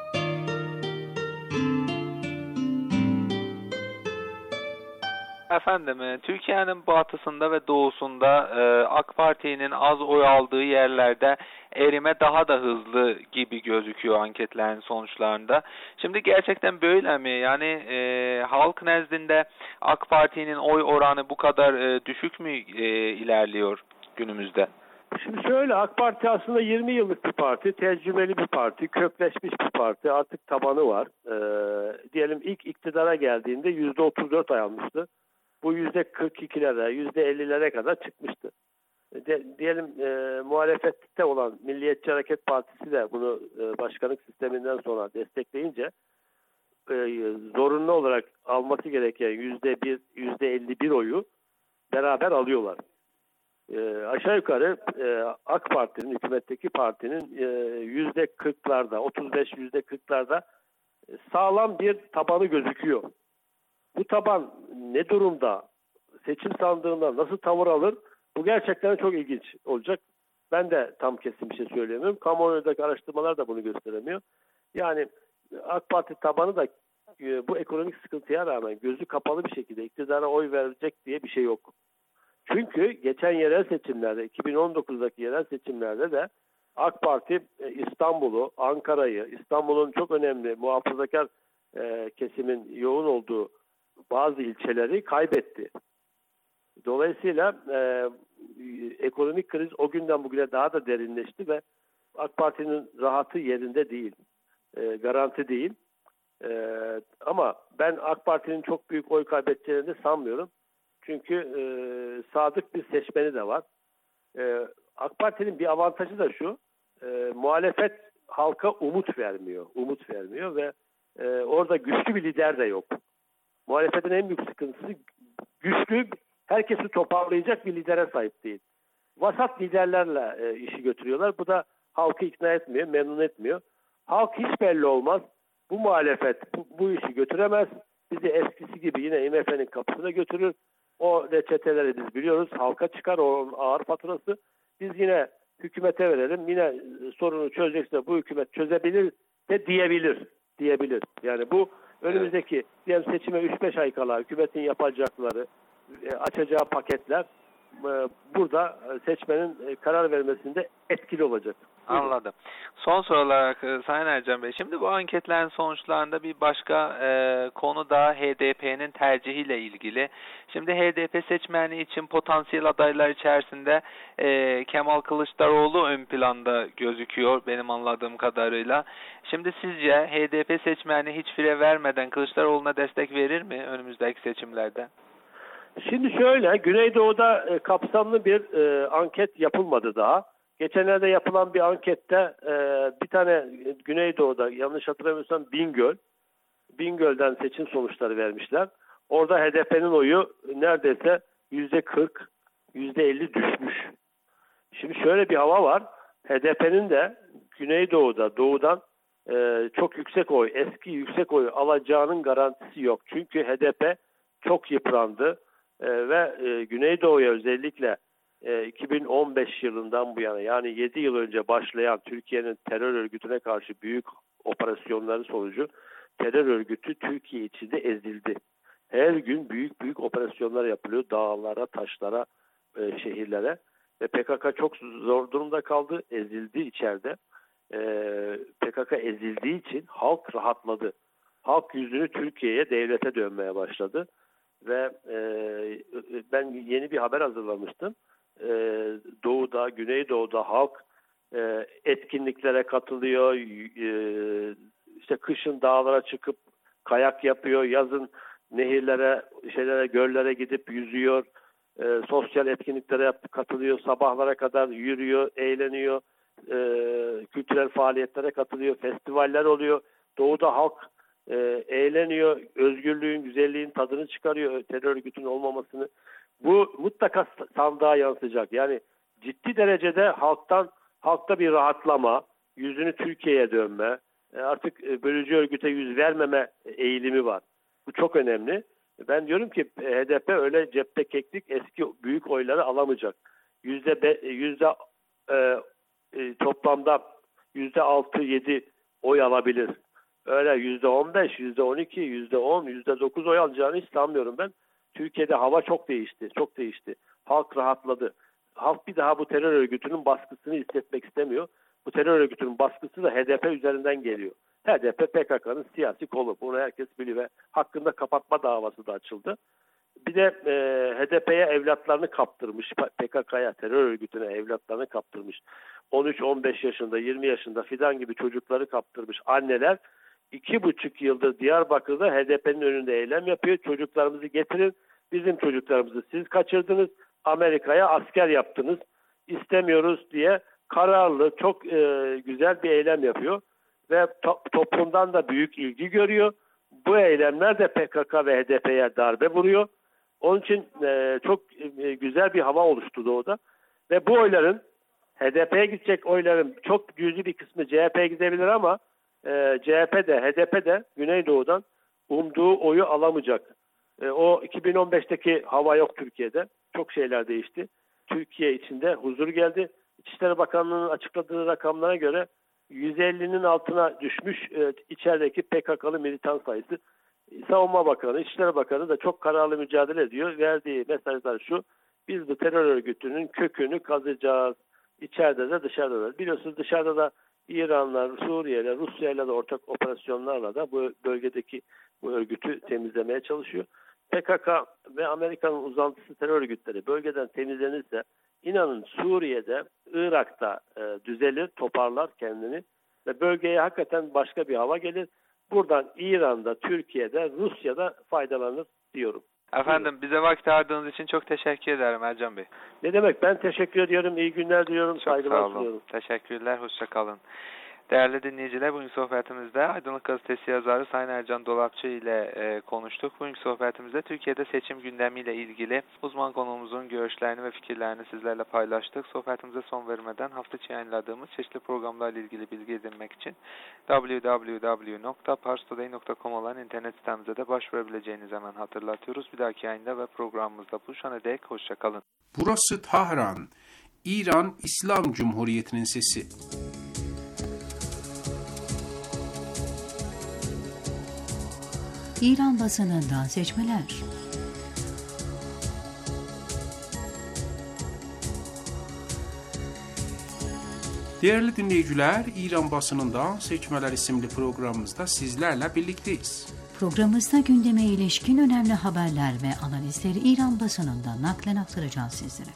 Efendim, Türkiye'nin batısında ve doğusunda e, AK Parti'nin az oy aldığı yerlerde erime daha da hızlı gibi gözüküyor anketlerin sonuçlarında. Şimdi gerçekten böyle mi? Yani e, halk nezdinde AK Parti'nin oy oranı bu kadar e, düşük mü e, ilerliyor günümüzde? Şimdi şöyle, AK Parti aslında yirmi yıllık bir parti, tecrübeli bir parti, kökleşmiş bir parti, artık tabanı var. Ee, diyelim ilk iktidara geldiğinde yüzde otuz dört ay almıştı. Bu yüzde kırk ikilere, yüzde ellilere kadar çıkmıştı. De, diyelim e, muhalefette olan Milliyetçi Hareket Partisi de bunu e, başkanlık sisteminden sonra destekleyince e, zorunlu olarak alması gereken yüzde bir, yüzde elli bir oyu beraber alıyorlar. E, aşağı yukarı e, AK Parti'nin, hükümetteki partinin e, yüzde kırklarda, otuz beş yüzde kırklarda e, sağlam bir tabanı gözüküyor. Bu taban ne durumda? Seçim sandığında nasıl tavır alır? Bu gerçekten çok ilginç olacak. Ben de tam kesin bir şey söyleyemiyorum. Kamuoyundaki araştırmalar da bunu gösteremiyor. Yani AK Parti tabanı da e, bu ekonomik sıkıntıya rağmen gözü kapalı bir şekilde iktidara oy verecek diye bir şey yok. Çünkü geçen yerel seçimlerde, iki bin on dokuzdaki yerel seçimlerde de AK Parti e, İstanbul'u, Ankara'yı, İstanbul'un çok önemli muhafazakar e, kesimin yoğun olduğu bazı ilçeleri kaybetti. Dolayısıyla e, ekonomik kriz o günden bugüne daha da derinleşti ve AK Parti'nin rahatı yerinde değil, e, garanti değil. E, ama ben AK Parti'nin çok büyük oy kaybedeceğini de sanmıyorum. Çünkü e, sadık bir seçmeni de var. E, AK Parti'nin bir avantajı da şu, e, muhalefet halka umut vermiyor, umut vermiyor ve e, orada güçlü bir lider de yok. Muhalefetin en büyük sıkıntısı güçlü, herkesi toparlayacak bir lidere sahip değil. Vasat liderlerle e, işi götürüyorlar. Bu da halkı ikna etmiyor, memnun etmiyor. Halk hiç belli olmaz. Bu muhalefet bu, bu işi götüremez. Bizi eskisi gibi yine I M F'nin kapısına götürür. O reçeteleri biz biliyoruz. Halka çıkar o ağır faturası. Biz yine hükümete verelim. Yine sorunu çözecekse bu hükümet çözebilir de diyebilir. Diyebilir. Yani bu önümüzdeki diyelim seçime üç beş ay kala hükümetin yapacakları, açacağı paketler burada seçmenin karar vermesinde etkili olacak. Anladım. Son soru olarak Sayın Ercan Bey, şimdi bu anketlerin sonuçlarında bir başka e, konu da H D P'nin tercihiyle ilgili. Şimdi H D P seçmeni için potansiyel adaylar içerisinde e, Kemal Kılıçdaroğlu ön planda gözüküyor benim anladığım kadarıyla. Şimdi sizce H D P seçmeni hiç fire vermeden Kılıçdaroğlu'na destek verir mi önümüzdeki seçimlerde? Şimdi şöyle, Güneydoğu'da e, kapsamlı bir e, anket yapılmadı daha. Geçenlerde yapılan bir ankette e, bir tane Güneydoğu'da, yanlış hatırlamıyorsam Bingöl, Bingöl'den seçim sonuçları vermişler. Orada H D P'nin oyu neredeyse yüzde kırk, yüzde elli düşmüş. Şimdi şöyle bir hava var. H D P'nin de Güneydoğu'da, doğudan e, çok yüksek oy, eski yüksek oy alacağının garantisi yok. Çünkü H D P çok yıprandı. Ee, ve e, Güneydoğu'ya özellikle e, iki bin on beş yılından bu yana, yani yedi yıl önce başlayan Türkiye'nin terör örgütüne karşı büyük operasyonları sonucu terör örgütü Türkiye içinde ezildi. Her gün büyük büyük operasyonlar yapılıyor dağlara, taşlara, e, şehirlere ve P K K çok zor durumda kaldı, ezildi içeride. E, P K K ezildiği için halk rahatladı. Halk yüzünü Türkiye'ye, devlete dönmeye başladı. Ve e, ben yeni bir haber hazırlamıştım. E, Doğu'da, Güneydoğu'da halk e, etkinliklere katılıyor, e, işte kışın dağlara çıkıp kayak yapıyor, yazın nehirlere, şeylere, göllere gidip yüzüyor, e, sosyal etkinliklere yap, katılıyor, sabahlara kadar yürüyor, eğleniyor, e, kültürel faaliyetlere katılıyor, festivaller oluyor. Doğuda halk e, eğleniyor, özgürlüğün, güzelliğin tadını çıkarıyor, terör örgütünün olmamasını. Bu mutlaka sandığa yansıyacak. Yani ciddi derecede halktan halkta bir rahatlama, yüzünü Türkiye'ye dönme, artık bölücü örgüte yüz vermeme eğilimi var. Bu çok önemli. Ben diyorum ki H D P öyle cepte keklik eski büyük oyları alamayacak. Yüzde be, yüzde e, e, toplamda yüzde altı yedi oy alabilir. Öyle yüzde on beş, yüzde on iki, yüzde on, yüzde dokuz oy alacağını hiç sanmıyorum ben. Türkiye'de hava çok değişti, çok değişti. Halk rahatladı. Halk bir daha bu terör örgütünün baskısını hissetmek istemiyor. Bu terör örgütünün baskısı da H D P üzerinden geliyor. H D P P K K'nın siyasi kolu. Bunu herkes biliyor ve hakkında kapatma davası da açıldı. Bir de e, H D P'ye evlatlarını kaptırmış. P K K'ya, terör örgütüne evlatlarını kaptırmış. on üç on beş yaşında, yirmi yaşında fidan gibi çocukları kaptırmış anneler. iki buçuk yıldır Diyarbakır'da H D P'nin önünde eylem yapıyor. Çocuklarımızı getirin. Bizim çocuklarımızı siz kaçırdınız. Amerika'ya asker yaptınız. İstemiyoruz diye kararlı, çok e, güzel bir eylem yapıyor. Ve to- toplumdan da büyük ilgi görüyor. Bu eylemler de P K K ve H D P'ye darbe vuruyor. Onun için e, çok e, güzel bir hava oluştu Doğu'da. Ve bu oyların, H D P'ye gidecek oyların çok cüzi bir kısmı C H P'ye gidebilir ama e, C H P de H D P de Güneydoğu'dan umduğu oyu alamayacak. E, o iki bin on beşteki hava yok Türkiye'de. Çok şeyler değişti. Türkiye içinde huzur geldi. İçişleri Bakanlığı'nın açıkladığı rakamlara göre yüz ellinin altına düşmüş e, içerideki P K K'lı militan sayısı. Savunma Bakanı, İçişleri Bakanı da çok kararlı mücadele ediyor. Verdiği mesajlar şu: biz bu terör örgütünün kökünü kazacağız. İçeride de dışarıda da. Biliyorsunuz dışarıda da İranlar, Suriye'yle, Rusya'yla da ortak operasyonlarla da bu bölgedeki bu örgütü temizlemeye çalışıyor. P K K ve Amerika'nın uzantısı terör örgütleri bölgeden temizlenirse inanın Suriye'de, Irak'ta e, düzelir, toparlar kendini ve bölgeye hakikaten başka bir hava gelir. Buradan İran'da, Türkiye'de, Rusya'da faydalanır diyorum. Efendim bize vakit ayırdığınız için çok teşekkür ederim Ercan Bey. Ne demek, ben teşekkür ediyorum. İyi günler diliyorum. Çok sağ Saygılar olun. sunuyorum. Teşekkürler, hoşça kalın. Değerli dinleyiciler, bugün sohbetimizde Aydınlık Gazetesi yazarı Sayın Ercan Dolapçı ile e, konuştuk. Bugün sohbetimizde Türkiye'de seçim gündemiyle ilgili uzman konuğumuzun görüşlerini ve fikirlerini sizlerle paylaştık. Sohbetimize son vermeden hafta içi yayınladığımız çeşitli programlarla ilgili bilgi edinmek için double-u double-u double-u nokta pars today nokta com olan internet sitemize de başvurabileceğinizi hemen hatırlatıyoruz. Bir dahaki yayında ve programımızda buluşana dek hoşça kalın. Burası Tahran, İran İslam Cumhuriyeti'nin sesi. İran basınından seçmeler. Değerli dinleyiciler, İran basınından seçmeler isimli programımızda sizlerle birlikteyiz. Programımızda gündeme ilişkin önemli haberler ve analizleri İran basınından naklen aktaracağız sizlere.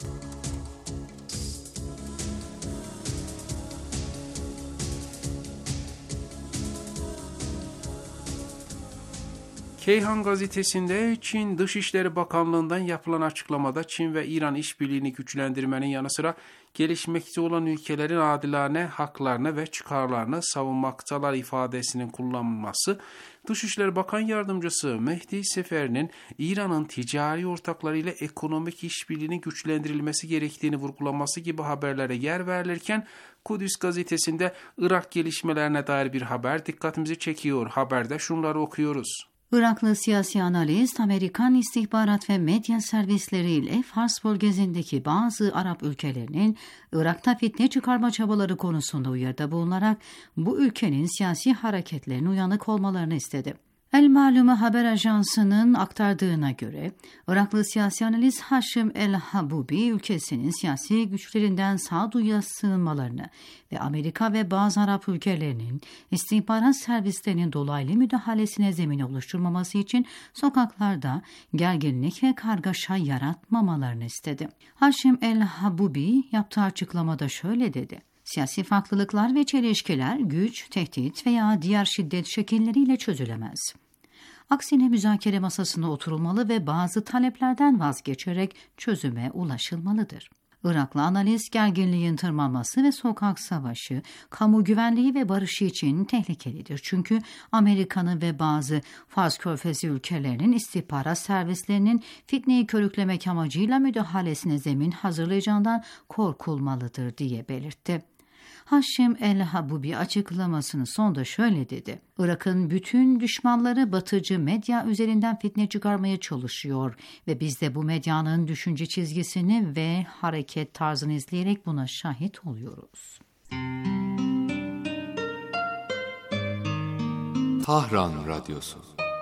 Keyhan gazetesinde Çin Dışişleri Bakanlığı'ndan yapılan açıklamada Çin ve İran işbirliğini güçlendirmenin yanı sıra gelişmekte olan ülkelerin adilane haklarını ve çıkarlarını savunmaktalar ifadesinin kullanılması, Dışişleri Bakan Yardımcısı Mehdi Seferi'nin İran'ın ticari ortaklarıyla ekonomik işbirliğinin güçlendirilmesi gerektiğini vurgulaması gibi haberlere yer verilirken, Kudüs gazetesinde Irak gelişmelerine dair bir haber dikkatimizi çekiyor. Haberde şunları okuyoruz. Iraklı siyasi analist, Amerikan istihbarat ve medya servisleriyle Fars bölgesindeki bazı Arap ülkelerinin Irak'ta fitne çıkarma çabaları konusunda uyarıda bulunarak bu ülkenin siyasi hareketlerine uyanık olmalarını istedi. El Malumu haber ajansının aktardığına göre Iraklı siyasi analist Haşim El-Habubi ülkesinin siyasi güçlerinden sağduyuya sığınmalarını ve Amerika ve bazı Arap ülkelerinin istihbarat servislerinin dolaylı müdahalesine zemin oluşturmaması için sokaklarda gerginlik ve kargaşa yaratmamalarını istedi. Haşim El-Habubi yaptığı açıklamada şöyle dedi. Siyasi farklılıklar ve çelişkiler güç, tehdit veya diğer şiddet şekilleriyle çözülemez. Aksine müzakere masasına oturulmalı ve bazı taleplerden vazgeçerek çözüme ulaşılmalıdır. Irak'la analiz gerginliğin tırmanması ve sokak savaşı, kamu güvenliği ve barışı için tehlikelidir. Çünkü Amerika'nın ve bazı Fars Körfezi ülkelerinin istihbarat servislerinin fitneyi körüklemek amacıyla müdahalesine zemin hazırlayacağından korkulmalıdır diye belirtti. Haşim el-Habubi açıklamasını sonunda şöyle dedi. Irak'ın bütün düşmanları batıcı medya üzerinden fitne çıkarmaya çalışıyor ve biz de bu medyanın düşünce çizgisini ve hareket tarzını izleyerek buna şahit oluyoruz. Tahran Radyosu.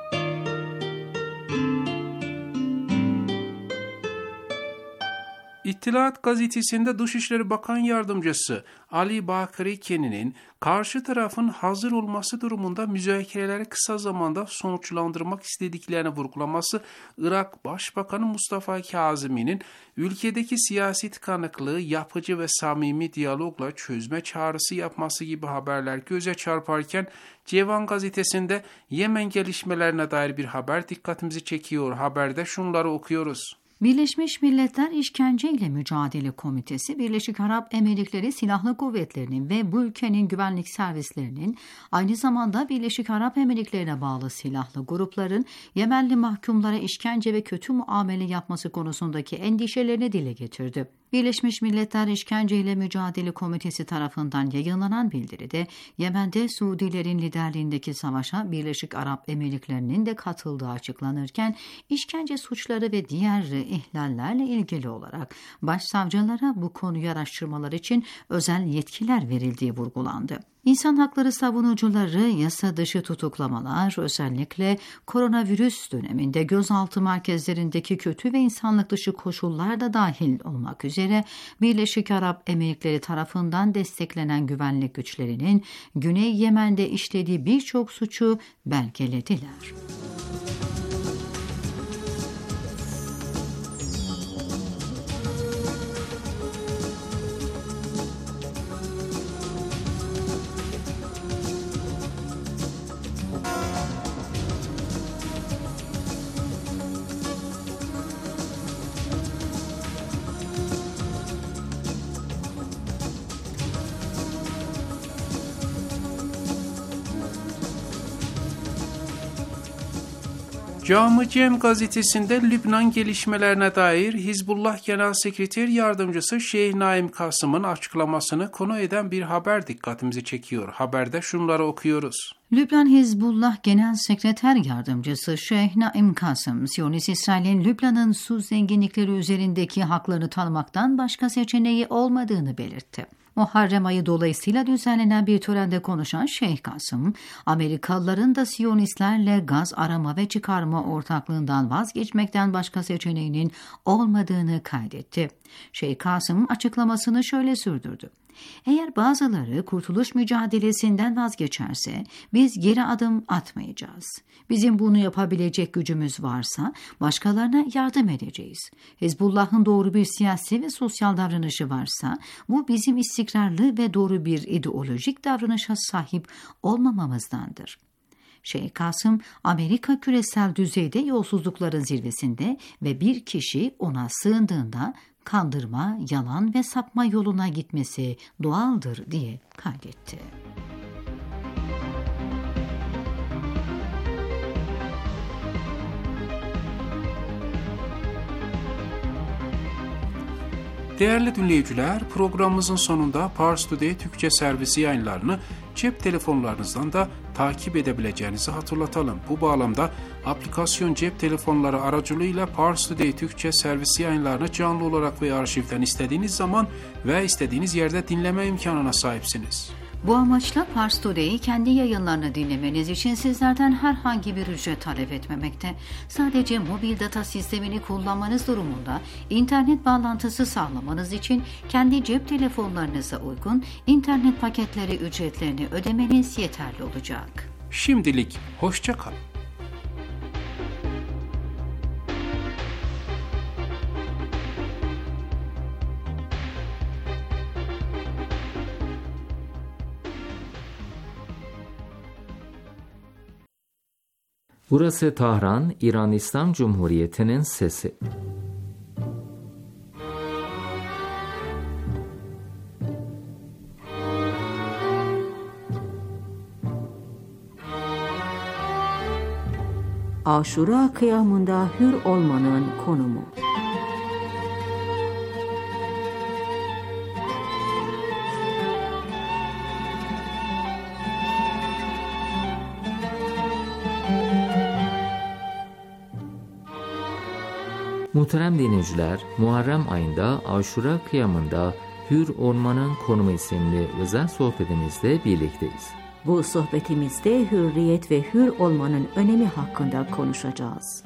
İttihat gazetesinde Dışişleri Bakan Yardımcısı Ali Bakri Keni'nin karşı tarafın hazır olması durumunda müzakereleri kısa zamanda sonuçlandırmak istediklerini vurgulaması, Irak Başbakanı Mustafa Kazimi'nin ülkedeki siyasi tıkanıklığı yapıcı ve samimi diyalogla çözme çağrısı yapması gibi haberler göze çarparken, Cevan gazetesinde Yemen gelişmelerine dair bir haber dikkatimizi çekiyor. Haberde şunları okuyoruz. Birleşmiş Milletler İşkence ile Mücadele Komitesi, Birleşik Arap Emirlikleri Silahlı Kuvvetleri'nin ve bu ülkenin güvenlik servislerinin, aynı zamanda Birleşik Arap Emirlikleri'ne bağlı silahlı grupların Yemenli mahkumlara işkence ve kötü muamele yapması konusundaki endişelerini dile getirdi. Birleşmiş Milletler İşkence ile Mücadele Komitesi tarafından yayınlanan bildiride, Yemen'de Suudilerin liderliğindeki savaşa Birleşik Arap Emirlikleri'nin de katıldığı açıklanırken, işkence suçları ve diğer ihlallerle ilgili olarak başsavcılara bu konuyu araştırmalar için özel yetkiler verildiği vurgulandı. İnsan hakları savunucuları yasa dışı tutuklamalar, özellikle koronavirüs döneminde gözaltı merkezlerindeki kötü ve insanlık dışı koşullar da dahil olmak üzere Birleşik Arap Emirlikleri tarafından desteklenen güvenlik güçlerinin Güney Yemen'de işlediği birçok suçu belgelediler. Cami Cem gazetesinde Lübnan gelişmelerine dair Hizbullah Genel Sekreter Yardımcısı Şeyh Naim Kasım'ın açıklamasını konu eden bir haber dikkatimizi çekiyor. Haberde şunları okuyoruz. Lübnan Hizbullah Genel Sekreter Yardımcısı Şeyh Naim Kasım, Siyonist İsrail'in Lübnan'ın su zenginlikleri üzerindeki haklarını tanımaktan başka seçeneği olmadığını belirtti. Muharrem ayı dolayısıyla düzenlenen bir törende konuşan Şeyh Kasım, Amerikalıların da Siyonistlerle gaz arama ve çıkarma ortaklığından vazgeçmekten başka seçeneğinin olmadığını kaydetti. Şeyh Kasım açıklamasını şöyle sürdürdü. Eğer bazıları kurtuluş mücadelesinden vazgeçerse biz geri adım atmayacağız. Bizim bunu yapabilecek gücümüz varsa başkalarına yardım edeceğiz. Hizbullah'ın doğru bir siyasi ve sosyal davranışı varsa bu bizim istikrarlı ve doğru bir ideolojik davranışa sahip olmamamızdandır. Şeyh Kasım, Amerika küresel düzeyde yolsuzlukların zirvesinde ve bir kişi ona sığındığında kandırma, yalan ve sapma yoluna gitmesi doğaldır diye kaydetti. Değerli dinleyiciler, programımızın sonunda Pars Today Türkçe servisi yayınlarını cep telefonlarınızdan da takip edebileceğinizi hatırlatalım. Bu bağlamda aplikasyon cep telefonları aracılığıyla Pars Today Türkçe servisi yayınlarını canlı olarak ve arşivden istediğiniz zaman ve istediğiniz yerde dinleme imkanına sahipsiniz. Bu amaçla Pars Today'i kendi yayınlarını dinlemeniz için sizlerden herhangi bir ücret talep etmemekte. Sadece mobil data sistemini kullanmanız durumunda internet bağlantısı sağlamanız için kendi cep telefonlarınıza uygun internet paketleri ücretlerini ödemeniz yeterli olacak. Şimdilik hoşça kalın. Burası Tahran, İran İslam Cumhuriyeti'nin sesi. Aşura kıyamında hür olmanın konumu. Muhterem dinleyiciler, Muharrem ayında Aşura kıyamında hür olmanın konumu isimli özel sohbetimizde birlikteyiz. Bu sohbetimizde hürriyet ve hür olmanın önemi hakkında konuşacağız.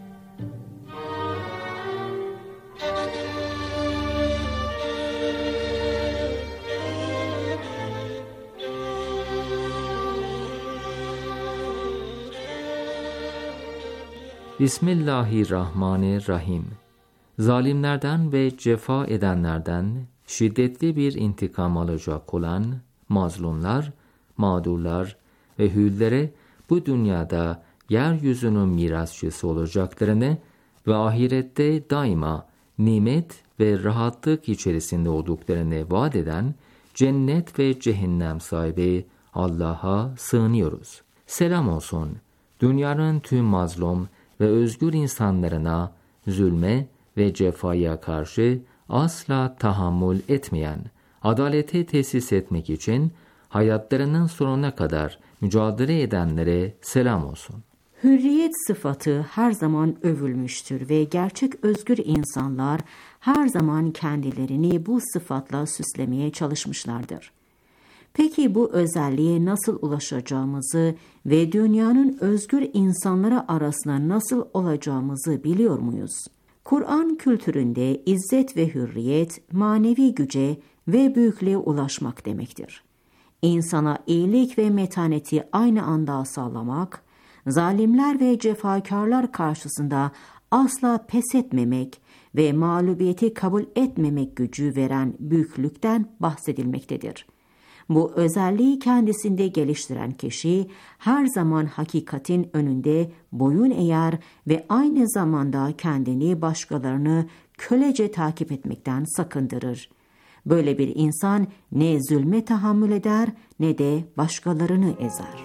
Bismillahirrahmanirrahim. Zalimlerden ve cefa edenlerden şiddetli bir intikam alacak olan mazlumlar, mağdurlar ve hüllere bu dünyada yeryüzünün mirasçısı olacaklarını ve ahirette daima nimet ve rahatlık içerisinde olduklarını vaat eden cennet ve cehennem sahibi Allah'a sığınıyoruz. Selam olsun dünyanın tüm mazlum ve özgür insanlarına, zulme ve cefaya karşı asla tahammül etmeyen, adaleti tesis etmek için hayatlarının sonuna kadar mücadele edenlere selam olsun. Hürriyet sıfatı her zaman övülmüştür ve gerçek özgür insanlar her zaman kendilerini bu sıfatla süslemeye çalışmışlardır. Peki bu özelliğe nasıl ulaşacağımızı ve dünyanın özgür insanları arasında nasıl olacağımızı biliyor muyuz? Kur'an kültüründe izzet ve hürriyet manevi güce ve büyüklüğe ulaşmak demektir. İnsana iyilik ve metaneti aynı anda sağlamak, zalimler ve cefakarlar karşısında asla pes etmemek ve mağlubiyeti kabul etmemek gücü veren büyüklükten bahsedilmektedir. Bu özelliği kendisinde geliştiren kişi her zaman hakikatin önünde boyun eğer ve aynı zamanda kendini başkalarını kölece takip etmekten sakındırır. Böyle bir insan ne zulme tahammül eder ne de başkalarını ezer.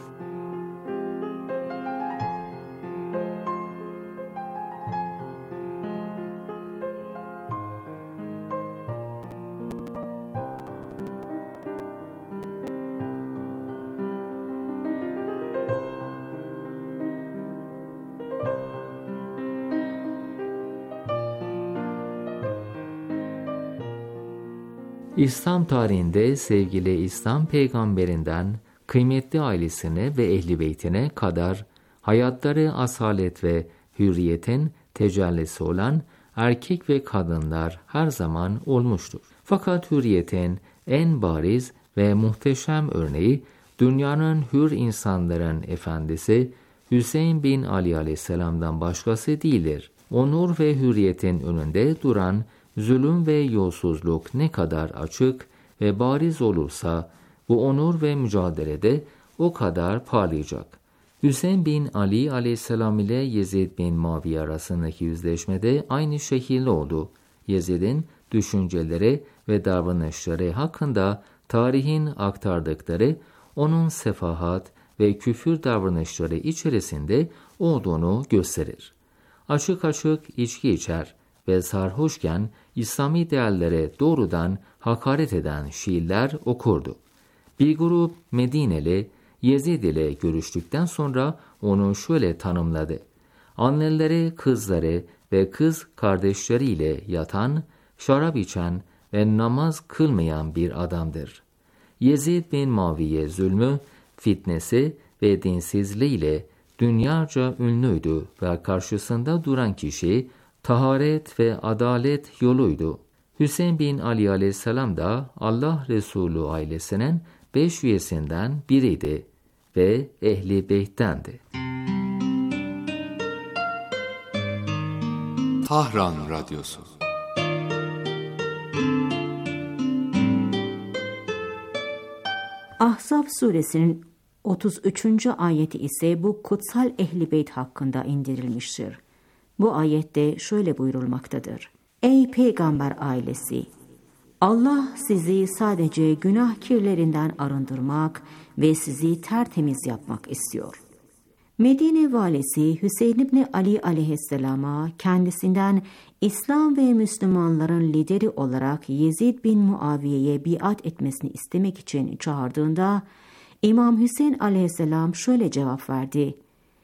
İslam tarihinde sevgili İslam peygamberinden kıymetli ailesine ve ehli beytine kadar hayatları asalet ve hürriyetin tecellisi olan erkek ve kadınlar her zaman olmuştur. Fakat hürriyetin en bariz ve muhteşem örneği dünyanın hür insanların efendisi Hüseyin bin Ali aleyhisselam'dan başkası değildir. Onur ve hürriyetin önünde duran zulüm ve yolsuzluk ne kadar açık ve bariz olursa bu onur ve mücadelede o kadar parlayacak. Hüseyin bin Ali aleyhisselam ile Yezid bin Muaviye arasındaki yüzleşmede aynı şekilde oldu. Yezid'in düşünceleri ve davranışları hakkında tarihin aktardıkları onun sefahat ve küfür davranışları içerisinde olduğunu gösterir. Açık açık içki içer ve sarhoşken İslami değerlere doğrudan hakaret eden şiirler okurdu. Bir grup Medineli Yezid ile görüştükten sonra onu şöyle tanımladı: anneleri, kızları ve kız kardeşleriyle yatan, şarap içen ve namaz kılmayan bir adamdır. Yezid bin Muaviye zulmü, fitnesi ve dinsizliğiyle dünyaca ünlüydü ve karşısında duran kişi taharet ve adalet yoluydu. Hüseyin bin Ali aleyhisselam da Allah Resulü ailesinin beş üyesinden biriydi ve ehli beyttendi. Tahran Radyosu. Ahzab suresinin otuz üçüncü ayeti ise bu kutsal Ehl-i Beyt hakkında indirilmiştir. Bu ayette şöyle buyurulmaktadır. Ey peygamber ailesi! Allah sizi sadece günah kirlerinden arındırmak ve sizi tertemiz yapmak istiyor. Medine valisi Hüseyin İbni Ali aleyhisselama kendisinden İslam ve Müslümanların lideri olarak Yezid bin Muaviye'ye biat etmesini istemek için çağırdığında İmam Hüseyin aleyhisselam şöyle cevap verdi.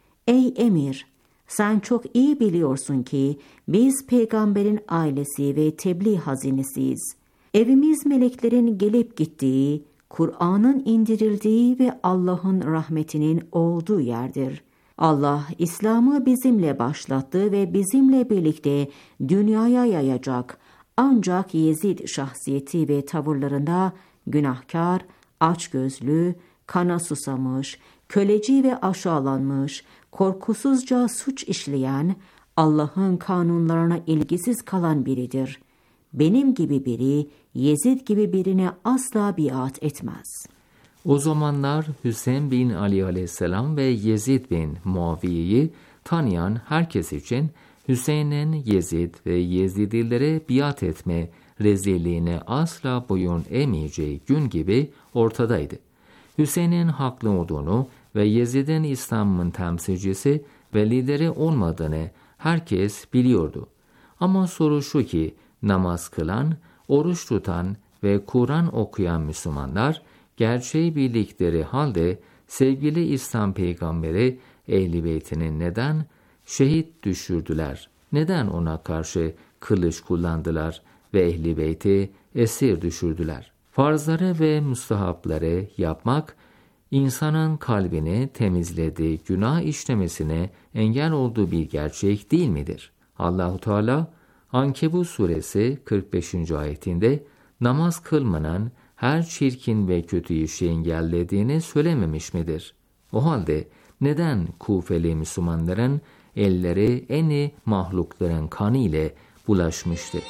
Ey emir! Sen çok iyi biliyorsun ki biz peygamberin ailesi ve tebliğ hazinesiyiz. Evimiz meleklerin gelip gittiği, Kur'an'ın indirildiği ve Allah'ın rahmetinin olduğu yerdir. Allah İslam'ı bizimle başlattı ve bizimle birlikte dünyaya yayacak. Ancak Yezid şahsiyeti ve tavırlarında günahkar, açgözlü, kana susamış, köleci ve aşağılanmış, korkusuzca suç işleyen, Allah'ın kanunlarına ilgisiz kalan biridir. Benim gibi biri, Yezid gibi birine asla biat etmez. O zamanlar Hüseyin bin Ali aleyhisselam ve Yezid bin Muaviye'yi tanıyan herkes için Hüseyin'in Yezid ve Yezidilere biat etme rezilliğine asla boyun eğmeyeceği gün gibi ortadaydı. Hüseyin'in haklı olduğunu ve Yezid'in İslam'ın temsilcisi ve lideri olmadığını herkes biliyordu. Ama soru şu ki, namaz kılan, oruç tutan ve Kur'an okuyan Müslümanlar, gerçeği bildikleri halde sevgili İslam peygamberi Ehl-i Beyt'ini neden şehit düşürdüler? Neden ona karşı kılıç kullandılar ve Ehl-i Beyt'i esir düşürdüler? Farzları ve müstehapları yapmak, insanın kalbini temizlediği günah işlemesine engel olduğu bir gerçek değil midir? Allah-u Teala Ankebut suresi kırk beşinci ayetinde namaz kılmanın her çirkin ve kötü işi engellediğini söylememiş midir? O halde neden Kufeli Müslümanların elleri en iyi mahlukların kanı ile bulaşmıştı?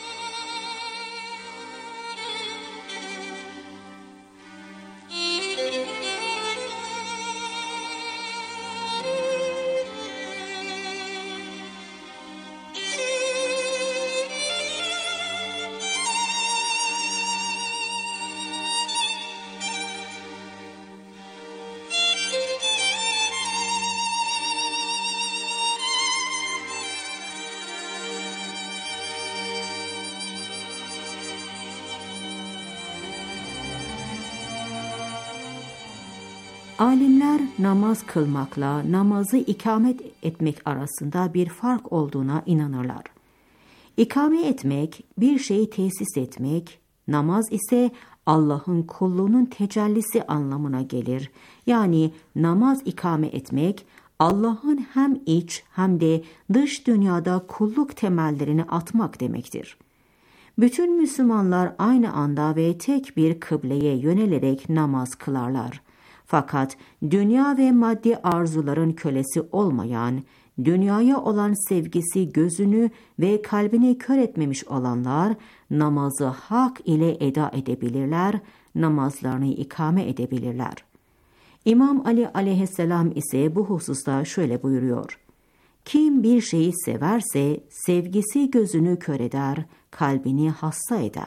Alimler namaz kılmakla namazı ikamet etmek arasında bir fark olduğuna inanırlar. İkame etmek, bir şeyi tesis etmek, namaz ise Allah'ın kulluğunun tecellisi anlamına gelir. Yani namaz ikame etmek, Allah'ın hem iç hem de dış dünyada kulluk temellerini atmak demektir. Bütün Müslümanlar aynı anda ve tek bir kıbleye yönelerek namaz kılarlar. Fakat dünya ve maddi arzuların kölesi olmayan, dünyaya olan sevgisi gözünü ve kalbini kör etmemiş olanlar namazı hak ile eda edebilirler, namazlarını ikame edebilirler. İmam Ali aleyhisselam ise bu hususta şöyle buyuruyor. Kim bir şeyi severse sevgisi gözünü kör eder, kalbini hasta eder.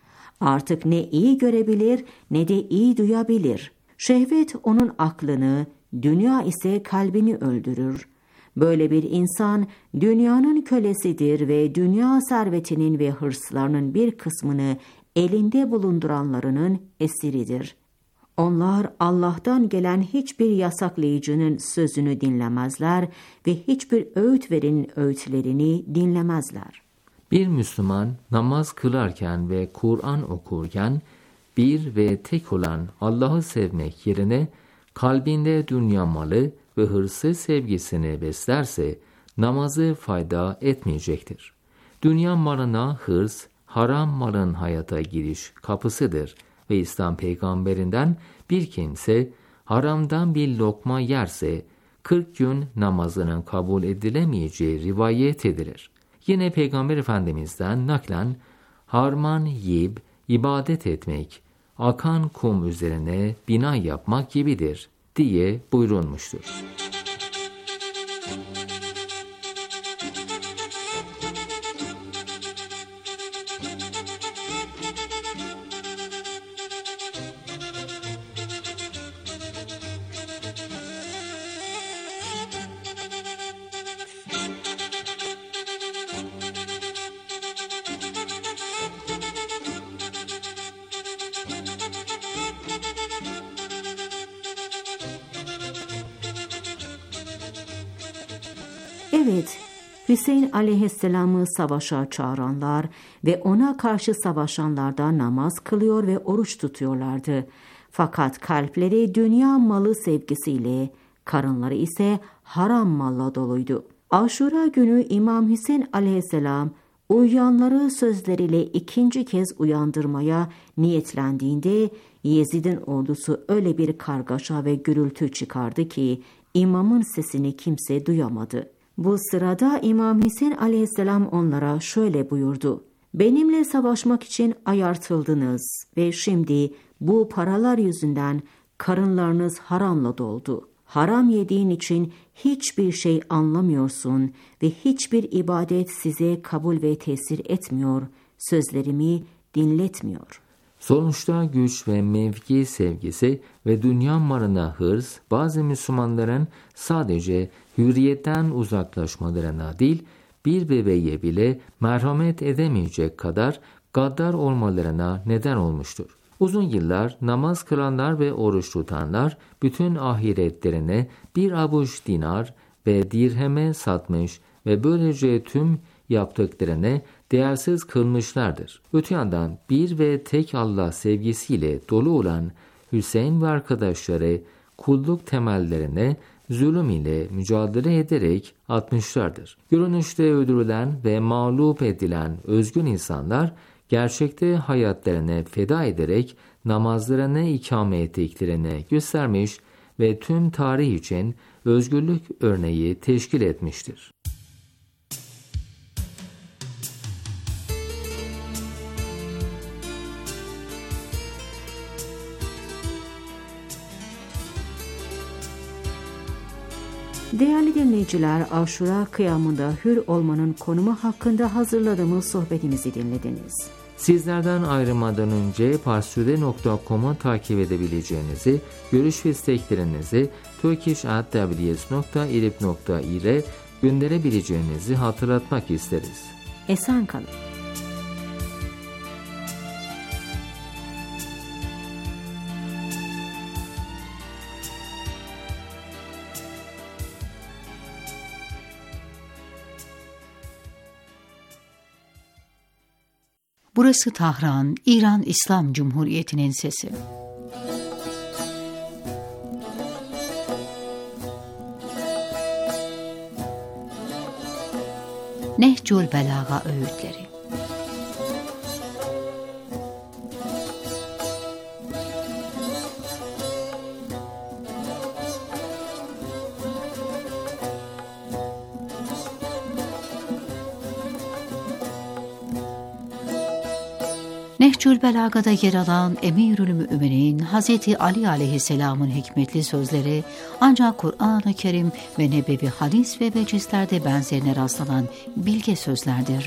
Artık ne iyi görebilir ne de iyi duyabilir. Şehvet onun aklını, dünya ise kalbini öldürür. Böyle bir insan dünyanın kölesidir ve dünya servetinin ve hırslarının bir kısmını elinde bulunduranlarının esiridir. Onlar Allah'tan gelen hiçbir yasaklayıcının sözünü dinlemezler ve hiçbir öğüt verenin öğütlerini dinlemezler. Bir Müslüman namaz kılarken ve Kur'an okurken bir ve tek olan Allah'ı sevmek yerine kalbinde dünya malı ve hırsı sevgisini beslerse namazı fayda etmeyecektir. Dünya malına hırs, haram malın hayata giriş kapısıdır ve İslam peygamberinden bir kimse haramdan bir lokma yerse kırk gün namazının kabul edilemeyeceği rivayet edilir. Yine Peygamber Efendimiz'den naklen harman yiyip ibadet etmek, akan kum üzerine bina yapmak gibidir diye buyurulmuştur. Evet, Hüseyin aleyhisselamı savaşa çağıranlar ve ona karşı savaşanlardan namaz kılıyor ve oruç tutuyorlardı. Fakat kalpleri dünya malı sevgisiyle, karınları ise haram malla doluydu. Aşura günü İmam Hüseyin aleyhisselam uyuyanları sözleriyle ikinci kez uyandırmaya niyetlendiğinde Yezid'in ordusu öyle bir kargaşa ve gürültü çıkardı ki imamın sesini kimse duyamadı. Bu sırada İmam Hüseyin aleyhisselam onlara şöyle buyurdu: "Benimle savaşmak için ayartıldınız ve şimdi bu paralar yüzünden karınlarınız haramla doldu. Haram yediğin için hiçbir şey anlamıyorsun ve hiçbir ibadet size kabul ve tesir etmiyor, sözlerimi dinletmiyor." Sonuçta güç ve mevki sevgisi ve dünya malına hırs bazı Müslümanların sadece hürriyetten uzaklaşmalarına değil, bir bebeğe bile merhamet edemeyecek kadar gaddar olmalarına neden olmuştur. Uzun yıllar namaz kılanlar ve oruç tutanlar bütün ahiretlerini bir avuç dinar ve dirheme satmış ve böylece tüm yaptıklarını değersiz kılmışlardır. Öte yandan bir ve tek Allah sevgisiyle dolu olan Hüseyin ve arkadaşları kulluk temellerine zulüm ile mücadele ederek atmışlardır. Görünüşte öldürülen ve mağlup edilen özgün insanlar gerçekte hayatlarını feda ederek namazlarını ikame ettiklerini göstermiş ve tüm tarih için özgürlük örneği teşkil etmiştir. Değerli dinleyiciler, Aşura kıyamında hür olmanın konumu hakkında hazırladığımız sohbetimizi dinlediniz. Sizlerden ayrılmadan önce parsude nokta com'u takip edebileceğinizi, görüş ve isteklerinizi turkish at w s nokta irib nokta ir gönderebileceğinizi hatırlatmak isteriz. Esen kalın. Burası Tahran, İran İslam Cumhuriyeti'nin sesi. Nehcül Belaga öğütleri. Nehcül Belaga'da yer alan Emirül Müminin Hazreti Ali Aleyhisselam'ın hikmetli sözleri ancak Kur'an-ı Kerim ve nebevi hadis ve vecislerde benzerine rastlanan bilge sözlerdir.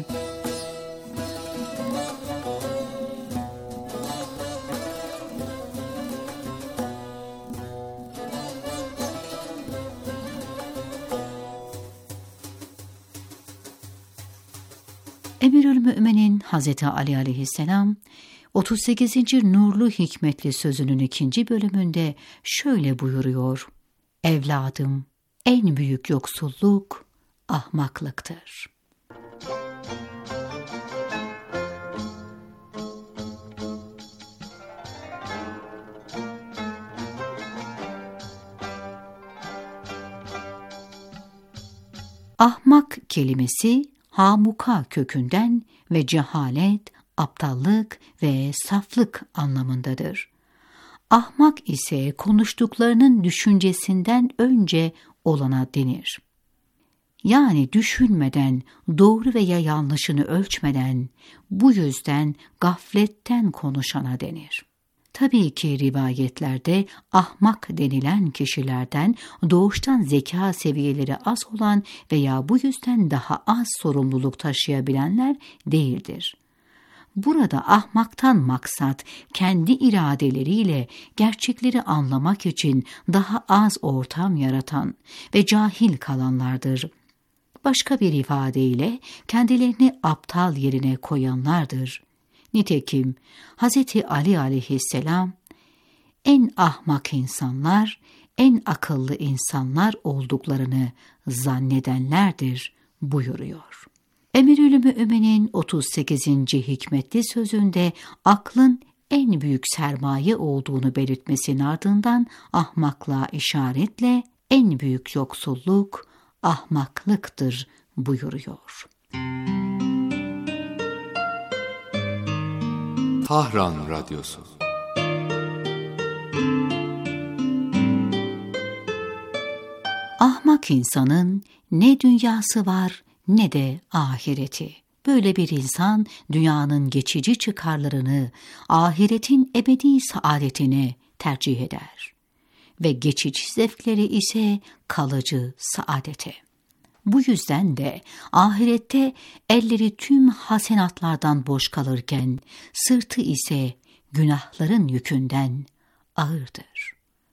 Emirül Müminin Hazreti Ali Aleyhisselam otuz sekizinci nurlu hikmetli sözünün ikinci bölümünde şöyle buyuruyor: "Evladım, en büyük yoksulluk ahmaklıktır." Ahmak kelimesi hamuka kökünden ve cehalet, aptallık ve saflık anlamındadır. Ahmak ise konuştuklarının düşüncesinden önce olana denir. Yani düşünmeden, doğru veya yanlışını ölçmeden, bu yüzden gafletten konuşana denir. Tabii ki rivayetlerde ahmak denilen kişilerden doğuştan zeka seviyeleri az olan veya bu yüzden daha az sorumluluk taşıyabilenler değildir. Burada ahmaktan maksat kendi iradeleriyle gerçekleri anlamak için daha az ortam yaratan ve cahil kalanlardır. Başka bir ifadeyle kendilerini aptal yerine koyanlardır. Nitekim Hz. Ali aleyhisselam en ahmak insanlar, en akıllı insanlar olduklarını zannedenlerdir buyuruyor. Emirül Mü'minin otuz sekizinci hikmetli sözünde aklın en büyük sermaye olduğunu belirtmesinin ardından ahmaklığa işaretle en büyük yoksulluk ahmaklıktır buyuruyor. Tahran Radyosu. Ahmak insanın ne dünyası var ne de ahireti. Böyle bir insan dünyanın geçici çıkarlarını, ahiretin ebedi saadetini tercih eder ve geçici zevkleri ise kalıcı saadete. Bu yüzden de ahirette elleri tüm hasenatlardan boş kalırken sırtı ise günahların yükünden ağırdır.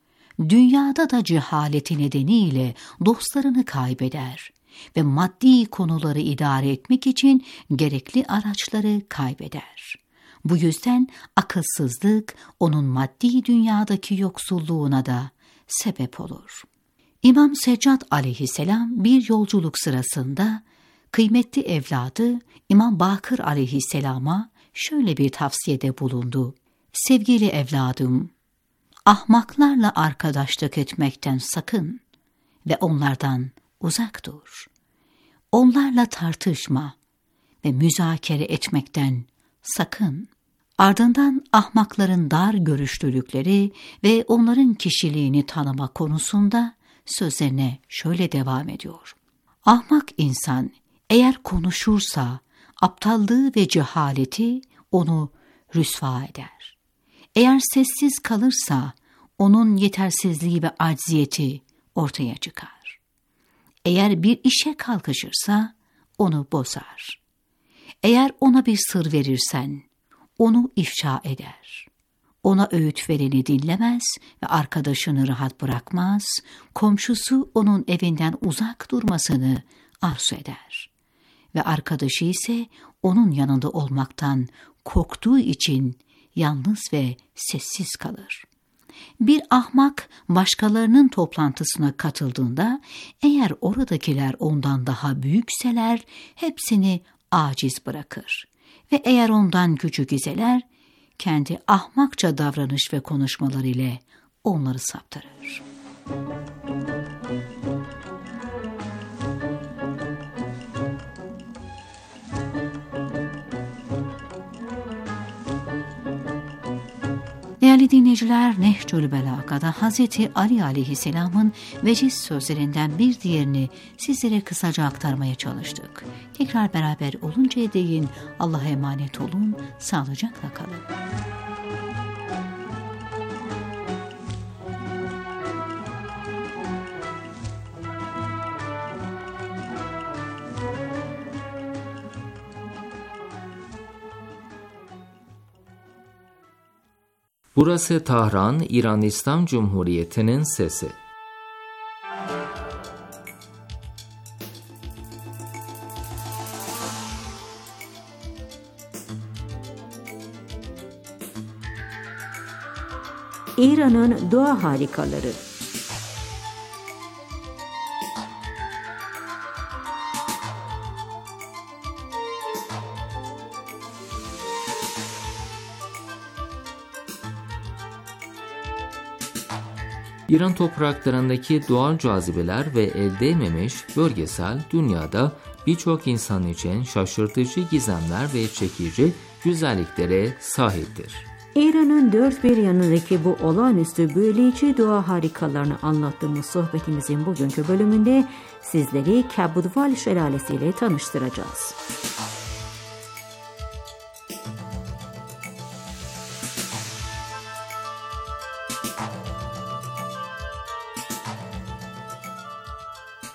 Dünyada da cehaleti nedeniyle dostlarını kaybeder ve maddi konuları idare etmek için gerekli araçları kaybeder. Bu yüzden akılsızlık onun maddi dünyadaki yoksulluğuna da sebep olur. İmam Seccad aleyhisselam bir yolculuk sırasında kıymetli evladı İmam Bakır aleyhisselama şöyle bir tavsiyede bulundu. Sevgili evladım, ahmaklarla arkadaşlık etmekten sakın ve onlardan uzak dur. Onlarla tartışma ve müzakere etmekten sakın. Ardından ahmakların dar görüşlülükleri ve onların kişiliğini tanıma konusunda sözlerine şöyle devam ediyor. Ahmak insan eğer konuşursa aptallığı ve cehaleti onu rüsva eder. Eğer sessiz kalırsa onun yetersizliği ve acziyeti ortaya çıkar. Eğer bir işe kalkışırsa onu bozar. Eğer ona bir sır verirsen onu ifşa eder. Ona öğüt vereni dinlemez ve arkadaşını rahat bırakmaz, komşusu onun evinden uzak durmasını arzu eder. Ve arkadaşı ise onun yanında olmaktan korktuğu için yalnız ve sessiz kalır. Bir ahmak başkalarının toplantısına katıldığında eğer oradakiler ondan daha büyükseler hepsini aciz bırakır ve eğer ondan küçük iseler kendi ahmakça davranış ve konuşmalar ile onları saptırır. Değerli dinleyiciler, Nehcül Belaga'da Hazreti Ali aleyhisselamın veciz sözlerinden bir diğerini sizlere kısaca aktarmaya çalıştık. Tekrar beraber oluncaya değin Allah'a emanet olun, sağlıcakla kalın. Burası Tahran, İran İslam Cumhuriyeti'nin sesi. İran'ın doğa harikaları. İran topraklarındaki doğal cazibeler ve el değmemiş bölgesel dünyada birçok insan için şaşırtıcı gizemler ve çekici güzelliklere sahiptir. İran'ın dört bir yanındaki bu olağanüstü büyüleyici doğa harikalarını anlattığımız sohbetimizin bugünkü bölümünde sizleri Kabudval Şelalesi ile tanıştıracağız.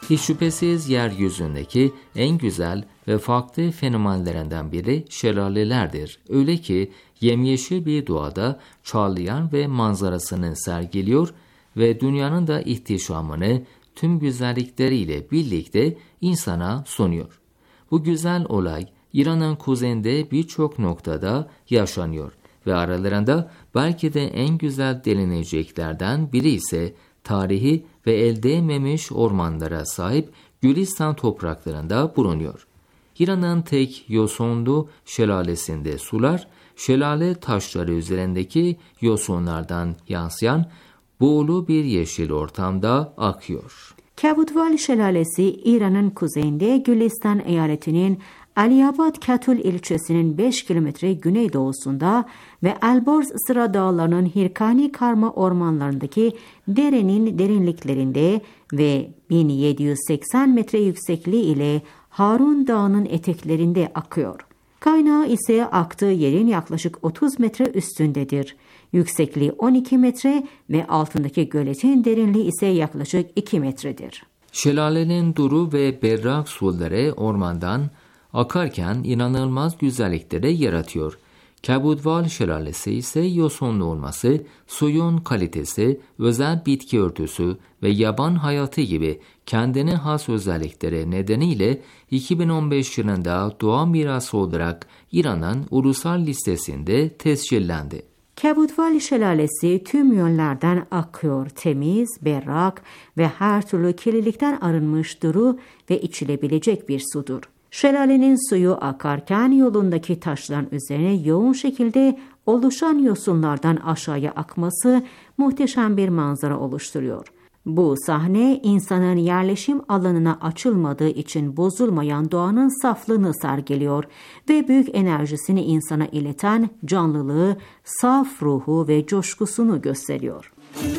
Hiç şüphesiz yeryüzündeki en güzel ve farklı fenomenlerinden biri şelalelerdir. Öyle ki yemyeşil bir doğada çağlayan ve manzarasını sergiliyor ve dünyanın da ihtişamını tüm güzellikleriyle birlikte insana sunuyor. Bu güzel olay İran'ın kuzeyinde birçok noktada yaşanıyor ve aralarında belki de en güzel denileceklerden biri ise tarihi ve el değmemiş ormanlara sahip Gülistan topraklarında bulunuyor. İran'ın tek yosunlu şelalesinde sular, şelale taşları üzerindeki yosunlardan yansıyan buğulu bir yeşil ortamda akıyor. Kabudval Şelalesi, İran'ın kuzeyinde Gülistan eyaletinin Aliyabad Katul ilçesinin beş kilometre güneydoğusunda ve Elborz Sıra Dağları'nın Hirkani Karma ormanlarındaki derenin derinliklerinde ve bin yedi yüz seksen metre yüksekliği ile Harun Dağı'nın eteklerinde akıyor. Kaynağı ise aktığı yerin yaklaşık otuz metre üstündedir. Yüksekliği on iki metre ve altındaki göletin derinliği ise yaklaşık iki metredir. Şelalenin duru ve berrak suları ormandan akarken inanılmaz güzellikleri yaratıyor. Kabudval Şelalesi ise yosunlu olması, suyun kalitesi, özel bitki örtüsü ve yaban hayatı gibi kendine has özellikleri nedeniyle iki bin on beş yılında doğa mirası olarak İran'ın ulusal listesinde tescillendi. Kabudval Şelalesi tüm yönlerden akıyor, temiz, berrak ve her türlü kirlilikten arınmış duru ve içilebilecek bir sudur. Şelalenin suyu akarken yolundaki taşların üzerine yoğun şekilde oluşan yosunlardan aşağıya akması muhteşem bir manzara oluşturuyor. Bu sahne insanın yerleşim alanına açılmadığı için bozulmayan doğanın saflığını sergiliyor ve büyük enerjisini insana ileten canlılığı, saf ruhu ve coşkusunu gösteriyor.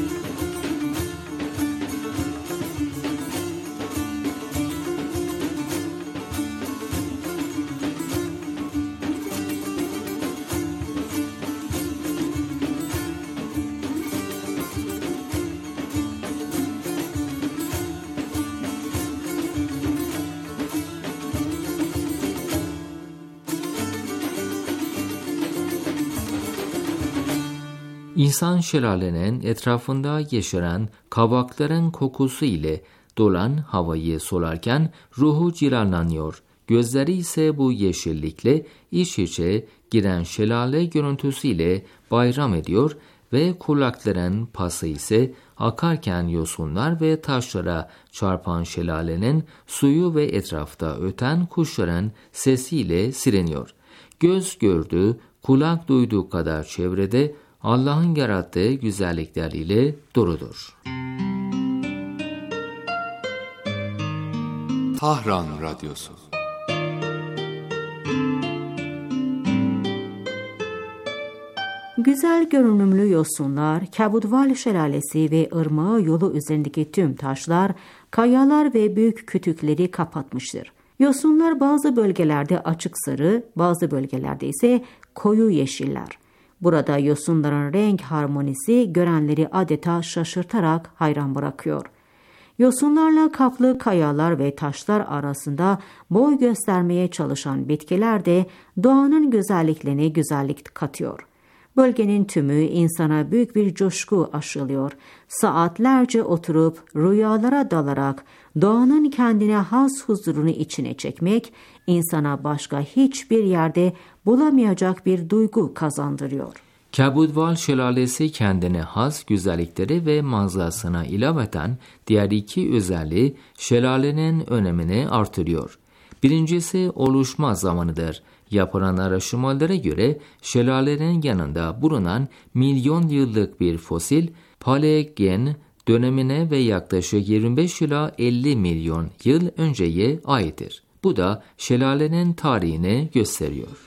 İnsan şelalenin etrafında yeşeren kabakların kokusu ile dolan havayı solarken ruhu cilalanıyor. Gözleri ise bu yeşillikle iç içe giren şelale görüntüsüyle bayram ediyor ve kulakların pası ise akarken yosunlar ve taşlara çarpan şelalenin suyu ve etrafta öten kuşların sesiyle siliniyor. Göz gördüğü, kulak duyduğu kadar çevrede Allah'ın yarattığı güzellikleriyle doludur. Tahran Radyosu. Güzel görünümlü yosunlar, Kabudval Şelalesi ve ırmağı yolu üzerindeki tüm taşlar, kayalar ve büyük kütükleri kapatmıştır. Yosunlar bazı bölgelerde açık sarı, bazı bölgelerde ise koyu yeşiller. Burada yosunların renk harmonisi görenleri adeta şaşırtarak hayran bırakıyor. Yosunlarla kaplı kayalar ve taşlar arasında boy göstermeye çalışan bitkiler de doğanın güzelliklerine güzellik katıyor. Bölgenin tümü insana büyük bir coşku aşılıyor. Saatlerce oturup rüyalara dalarak doğanın kendine has huzurunu içine çekmek, insana başka hiçbir yerde bulamayacak bir duygu kazandırıyor. Kabudval Şelalesi kendine has güzellikleri ve manzarasına ilaveten diğer iki özelliği şelalenin önemini artırıyor. Birincisi oluşma zamanıdır. Yapılan araştırmalara göre şelalenin yanında bulunan milyon yıllık bir fosil Paleogen dönemine ve yaklaşık yirmi beş ila elli milyon yıl önceye aittir. Bu da şelalenin tarihini gösteriyor.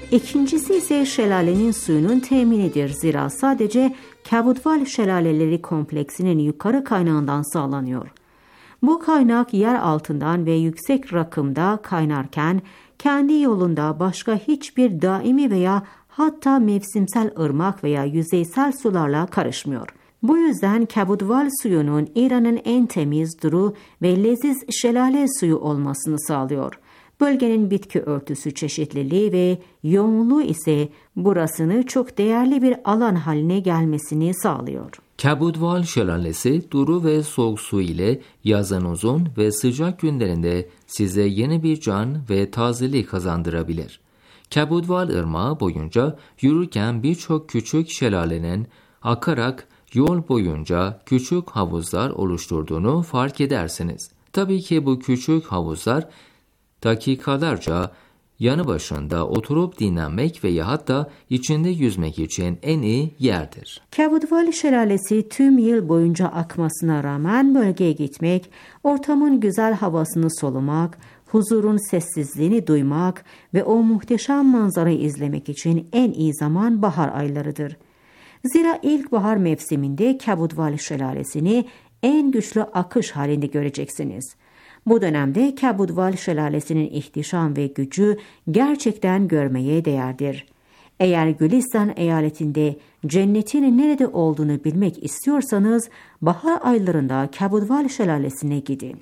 İkincisi ise şelalenin suyunun teminidir. Zira sadece Kabudval Şelaleleri kompleksinin yukarı kaynağından sağlanıyor. Bu kaynak yer altından ve yüksek rakımda kaynarken kendi yolunda başka hiçbir daimi veya hatta mevsimsel ırmak veya yüzeysel sularla karışmıyor. Bu yüzden Kabudval suyunun İran'ın en temiz, duru ve leziz şelale suyu olmasını sağlıyor. Bölgenin bitki örtüsü çeşitliliği ve yoğunluğu ise burasını çok değerli bir alan haline gelmesini sağlıyor. Kabudval Şelalesi duru ve soğuk su ile yazın uzun ve sıcak günlerinde size yeni bir can ve tazelik kazandırabilir. Kabudval Irmağı boyunca yürürken birçok küçük şelalenin akarak yol boyunca küçük havuzlar oluşturduğunu fark edersiniz. Tabii ki bu küçük havuzlar dakikalarca yanı başında oturup dinlenmek veya hatta içinde yüzmek için en iyi yerdir. Kabudval Şelalesi tüm yıl boyunca akmasına rağmen bölgeye gitmek, ortamın güzel havasını solumak, huzurun sessizliğini duymak ve o muhteşem manzarayı izlemek için en iyi zaman bahar aylarıdır. Zira ilkbahar mevsiminde Kabudval Şelalesi'ni en güçlü akış halinde göreceksiniz. Bu dönemde Kabudval Şelalesi'nin ihtişam ve gücü gerçekten görmeye değerdir. Eğer Gülistan eyaletinde cennetin nerede olduğunu bilmek istiyorsanız bahar aylarında Kabudval Şelalesi'ne gidin.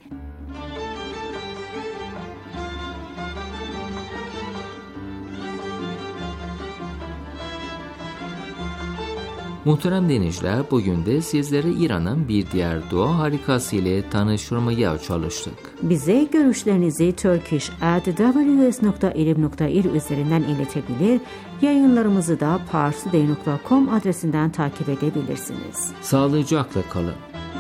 Muhterem dinleyiciler, bugün de sizlere İran'ın bir diğer doğa harikası ile tanıştırmaya çalıştık. Bize görüşlerinizi turkish at w s nokta ilim nokta ir üzerinden iletebilir, yayınlarımızı da parstoday nokta com adresinden takip edebilirsiniz. Sağlıcakla kalın.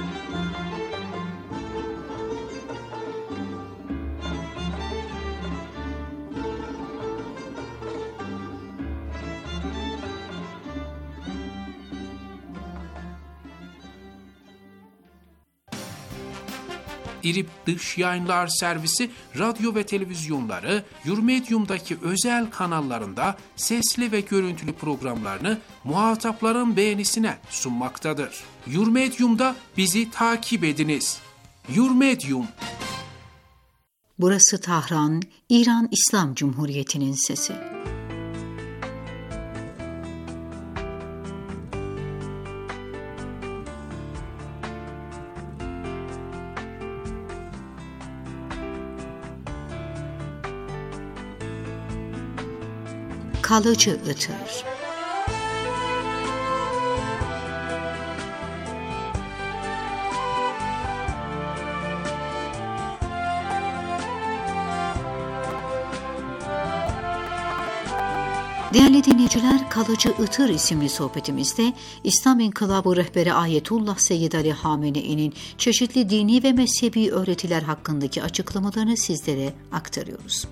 İrib Dış Yayınlar Servisi radyo ve televizyonları Yurmedyum'daki özel kanallarında sesli ve görüntülü programlarını muhatapların beğenisine sunmaktadır. Yurmedyum'da bizi takip ediniz. Yurmedyum. Burası Tahran, İran İslam Cumhuriyeti'nin sesi. Kalıcı ıtır. Değerli dinleyiciler, Kalıcı Itır isimli sohbetimizde İslam İnkılabı rehberi Ayetullah Seyyid Ali Hamenei'nin çeşitli dini ve mezhebi öğretiler hakkındaki açıklamalarını sizlere aktarıyoruz.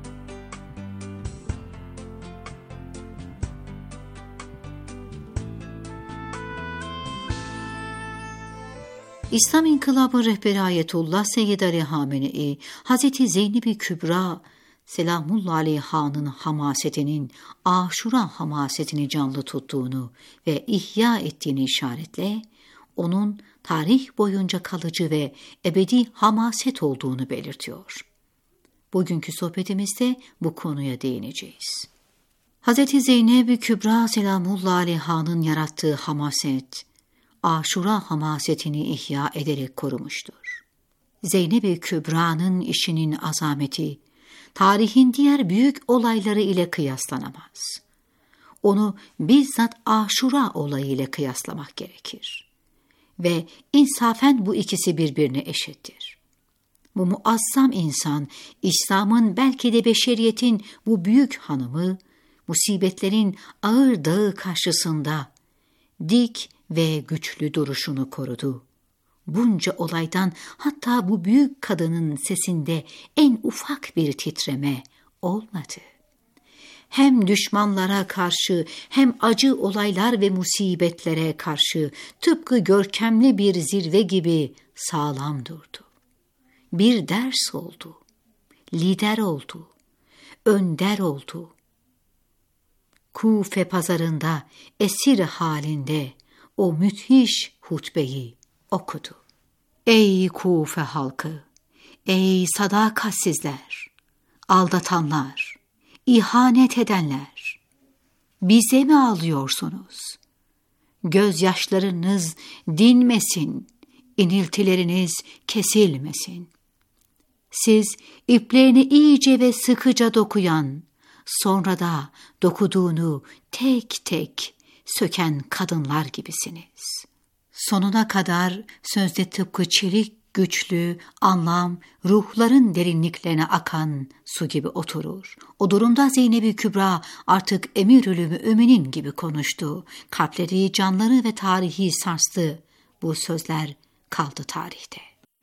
İslam İnkılabı rehberi Ayetullah Seyyid Ali Hamenei, Hazreti Zeynep-i Kübra Selamullahi Aleyha'nın hamasetinin Aşura hamasetini canlı tuttuğunu ve ihya ettiğini işaretle, onun tarih boyunca kalıcı ve ebedi hamaset olduğunu belirtiyor. Bugünkü sohbetimizde bu konuya değineceğiz. Hazreti Zeynep-i Kübra Selamullahi Aleyha'nın yarattığı hamaset, Aşura hamasetini ihya ederek korumuştur. Zeynep-i Kübra'nın işinin azameti, tarihin diğer büyük olayları ile kıyaslanamaz. Onu bizzat Aşura olayı ile kıyaslamak gerekir. Ve insafen bu ikisi birbirine eşittir. Bu muazzam insan, İslam'ın belki de beşeriyetin bu büyük hanımı, musibetlerin ağır dağı karşısında dik ve güçlü duruşunu korudu. Bunca olaydan, hatta bu büyük kadının sesinde en ufak bir titreme olmadı. Hem düşmanlara karşı hem acı olaylar ve musibetlere karşı tıpkı görkemli bir zirve gibi sağlam durdu. Bir ders oldu, lider oldu, önder oldu. Kufe pazarında esir halinde o müthiş hutbeyi okudu. Ey Kufe halkı, ey sadakatsizler, aldatanlar, ihanet edenler, bize mi ağlıyorsunuz? Gözyaşlarınız dinmesin, iniltileriniz kesilmesin. Siz iplerini iyice ve sıkıca dokuyan, sonra da dokuduğunu tek tek söken kadınlar gibisiniz. Sonuna kadar sözde tıpkı çelik güçlü anlam ruhların derinliklerine akan su gibi oturur. O durumda Zeynep-i Kübra artık emir-ül müminin gibi konuştu. Kalpleri, canları ve tarihi sarstı. Bu sözler kaldı tarihte.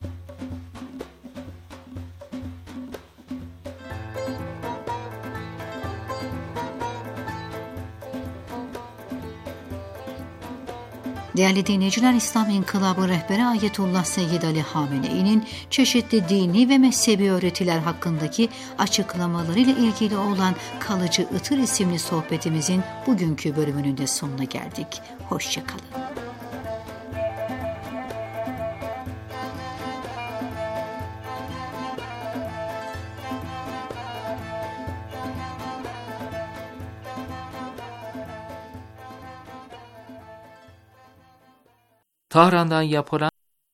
Değerli dinleyiciler, İslam İnkılabı rehberi Ayetullah Seyyid Ali Hamenei'nin çeşitli dini ve mezhebi öğretiler hakkındaki açıklamalarıyla ilgili olan Kalıcı Itır isimli sohbetimizin bugünkü bölümünün de sonuna geldik. Hoşça kalın. Tahran'dan yapılan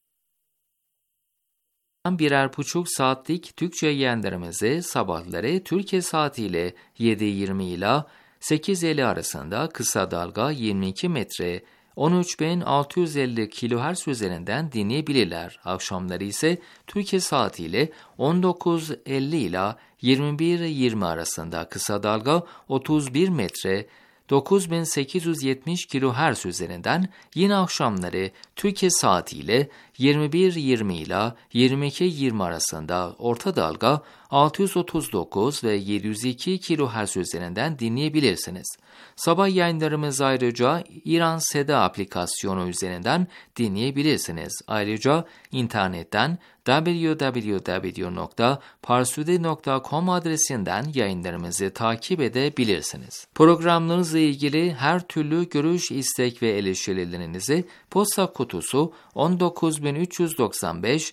birer buçuk saatlik Türkçe yayınlarımızı sabahları Türkiye saatiyle yedi yirmi ila sekiz elli arasında kısa dalga yirmi iki metre on üç bin altı yüz elli kilohertz üzerinden dinleyebilirler. Akşamları ise Türkiye saatiyle on dokuz elli ila yirmi bir yirmi arasında kısa dalga otuz bir metre dokuz bin sekiz yüz yetmiş kilohertz üzerinden, yine akşamları Türkiye saatiyle yirmi bir yirmi ila yirmi iki yirmi arasında orta dalga altı yüz otuz dokuz ve yedi yüz iki kilohertz üzerinden dinleyebilirsiniz. Sabah yayınlarımız ayrıca İran Seda aplikasyonu üzerinden dinleyebilirsiniz. Ayrıca internetten double-u double-u double-u nokta parsude nokta com adresinden yayınlarımızı takip edebilirsiniz. Programlarınızla ilgili her türlü görüş, istek ve eleştirilerinizi posta kutusu on dokuz bin üç yüz doksan beş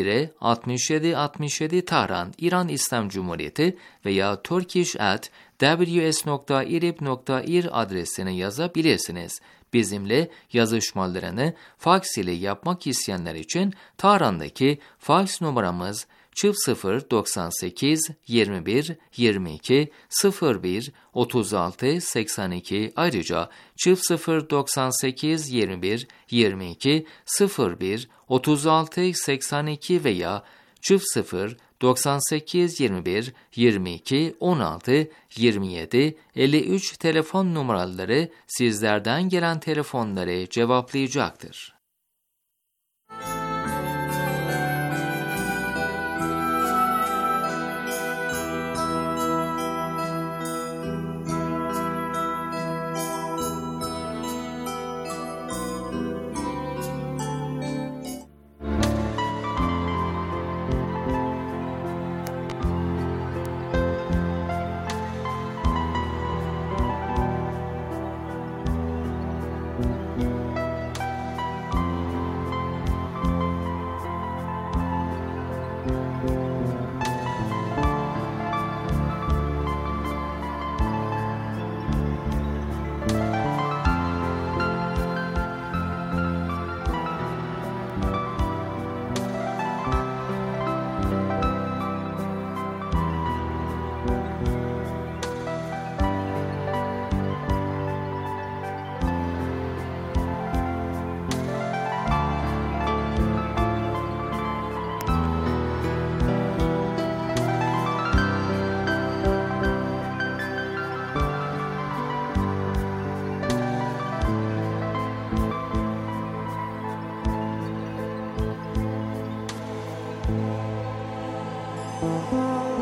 altmış yedi altmış yedi Tahran, İran İslam Cumhuriyeti veya turkish at w s nokta irib nokta ir adresine yazabilirsiniz. Bizimle yazışmalarını faks ile yapmak isteyenler için Tahran'daki faks numaramız çift sıfır doksan sekiz yirmi bir yirmi iki sıfır bir otuz altı seksen iki, ayrıca çift sıfır doksan sekiz yirmi bir yirmi iki sıfır bir otuz altı seksen iki veya çift sıfır doksan sekiz yirmi bir yirmi iki on altı yirmi yedi elli üç telefon numaraları sizlerden gelen telefonları cevaplayacaktır. Thank you.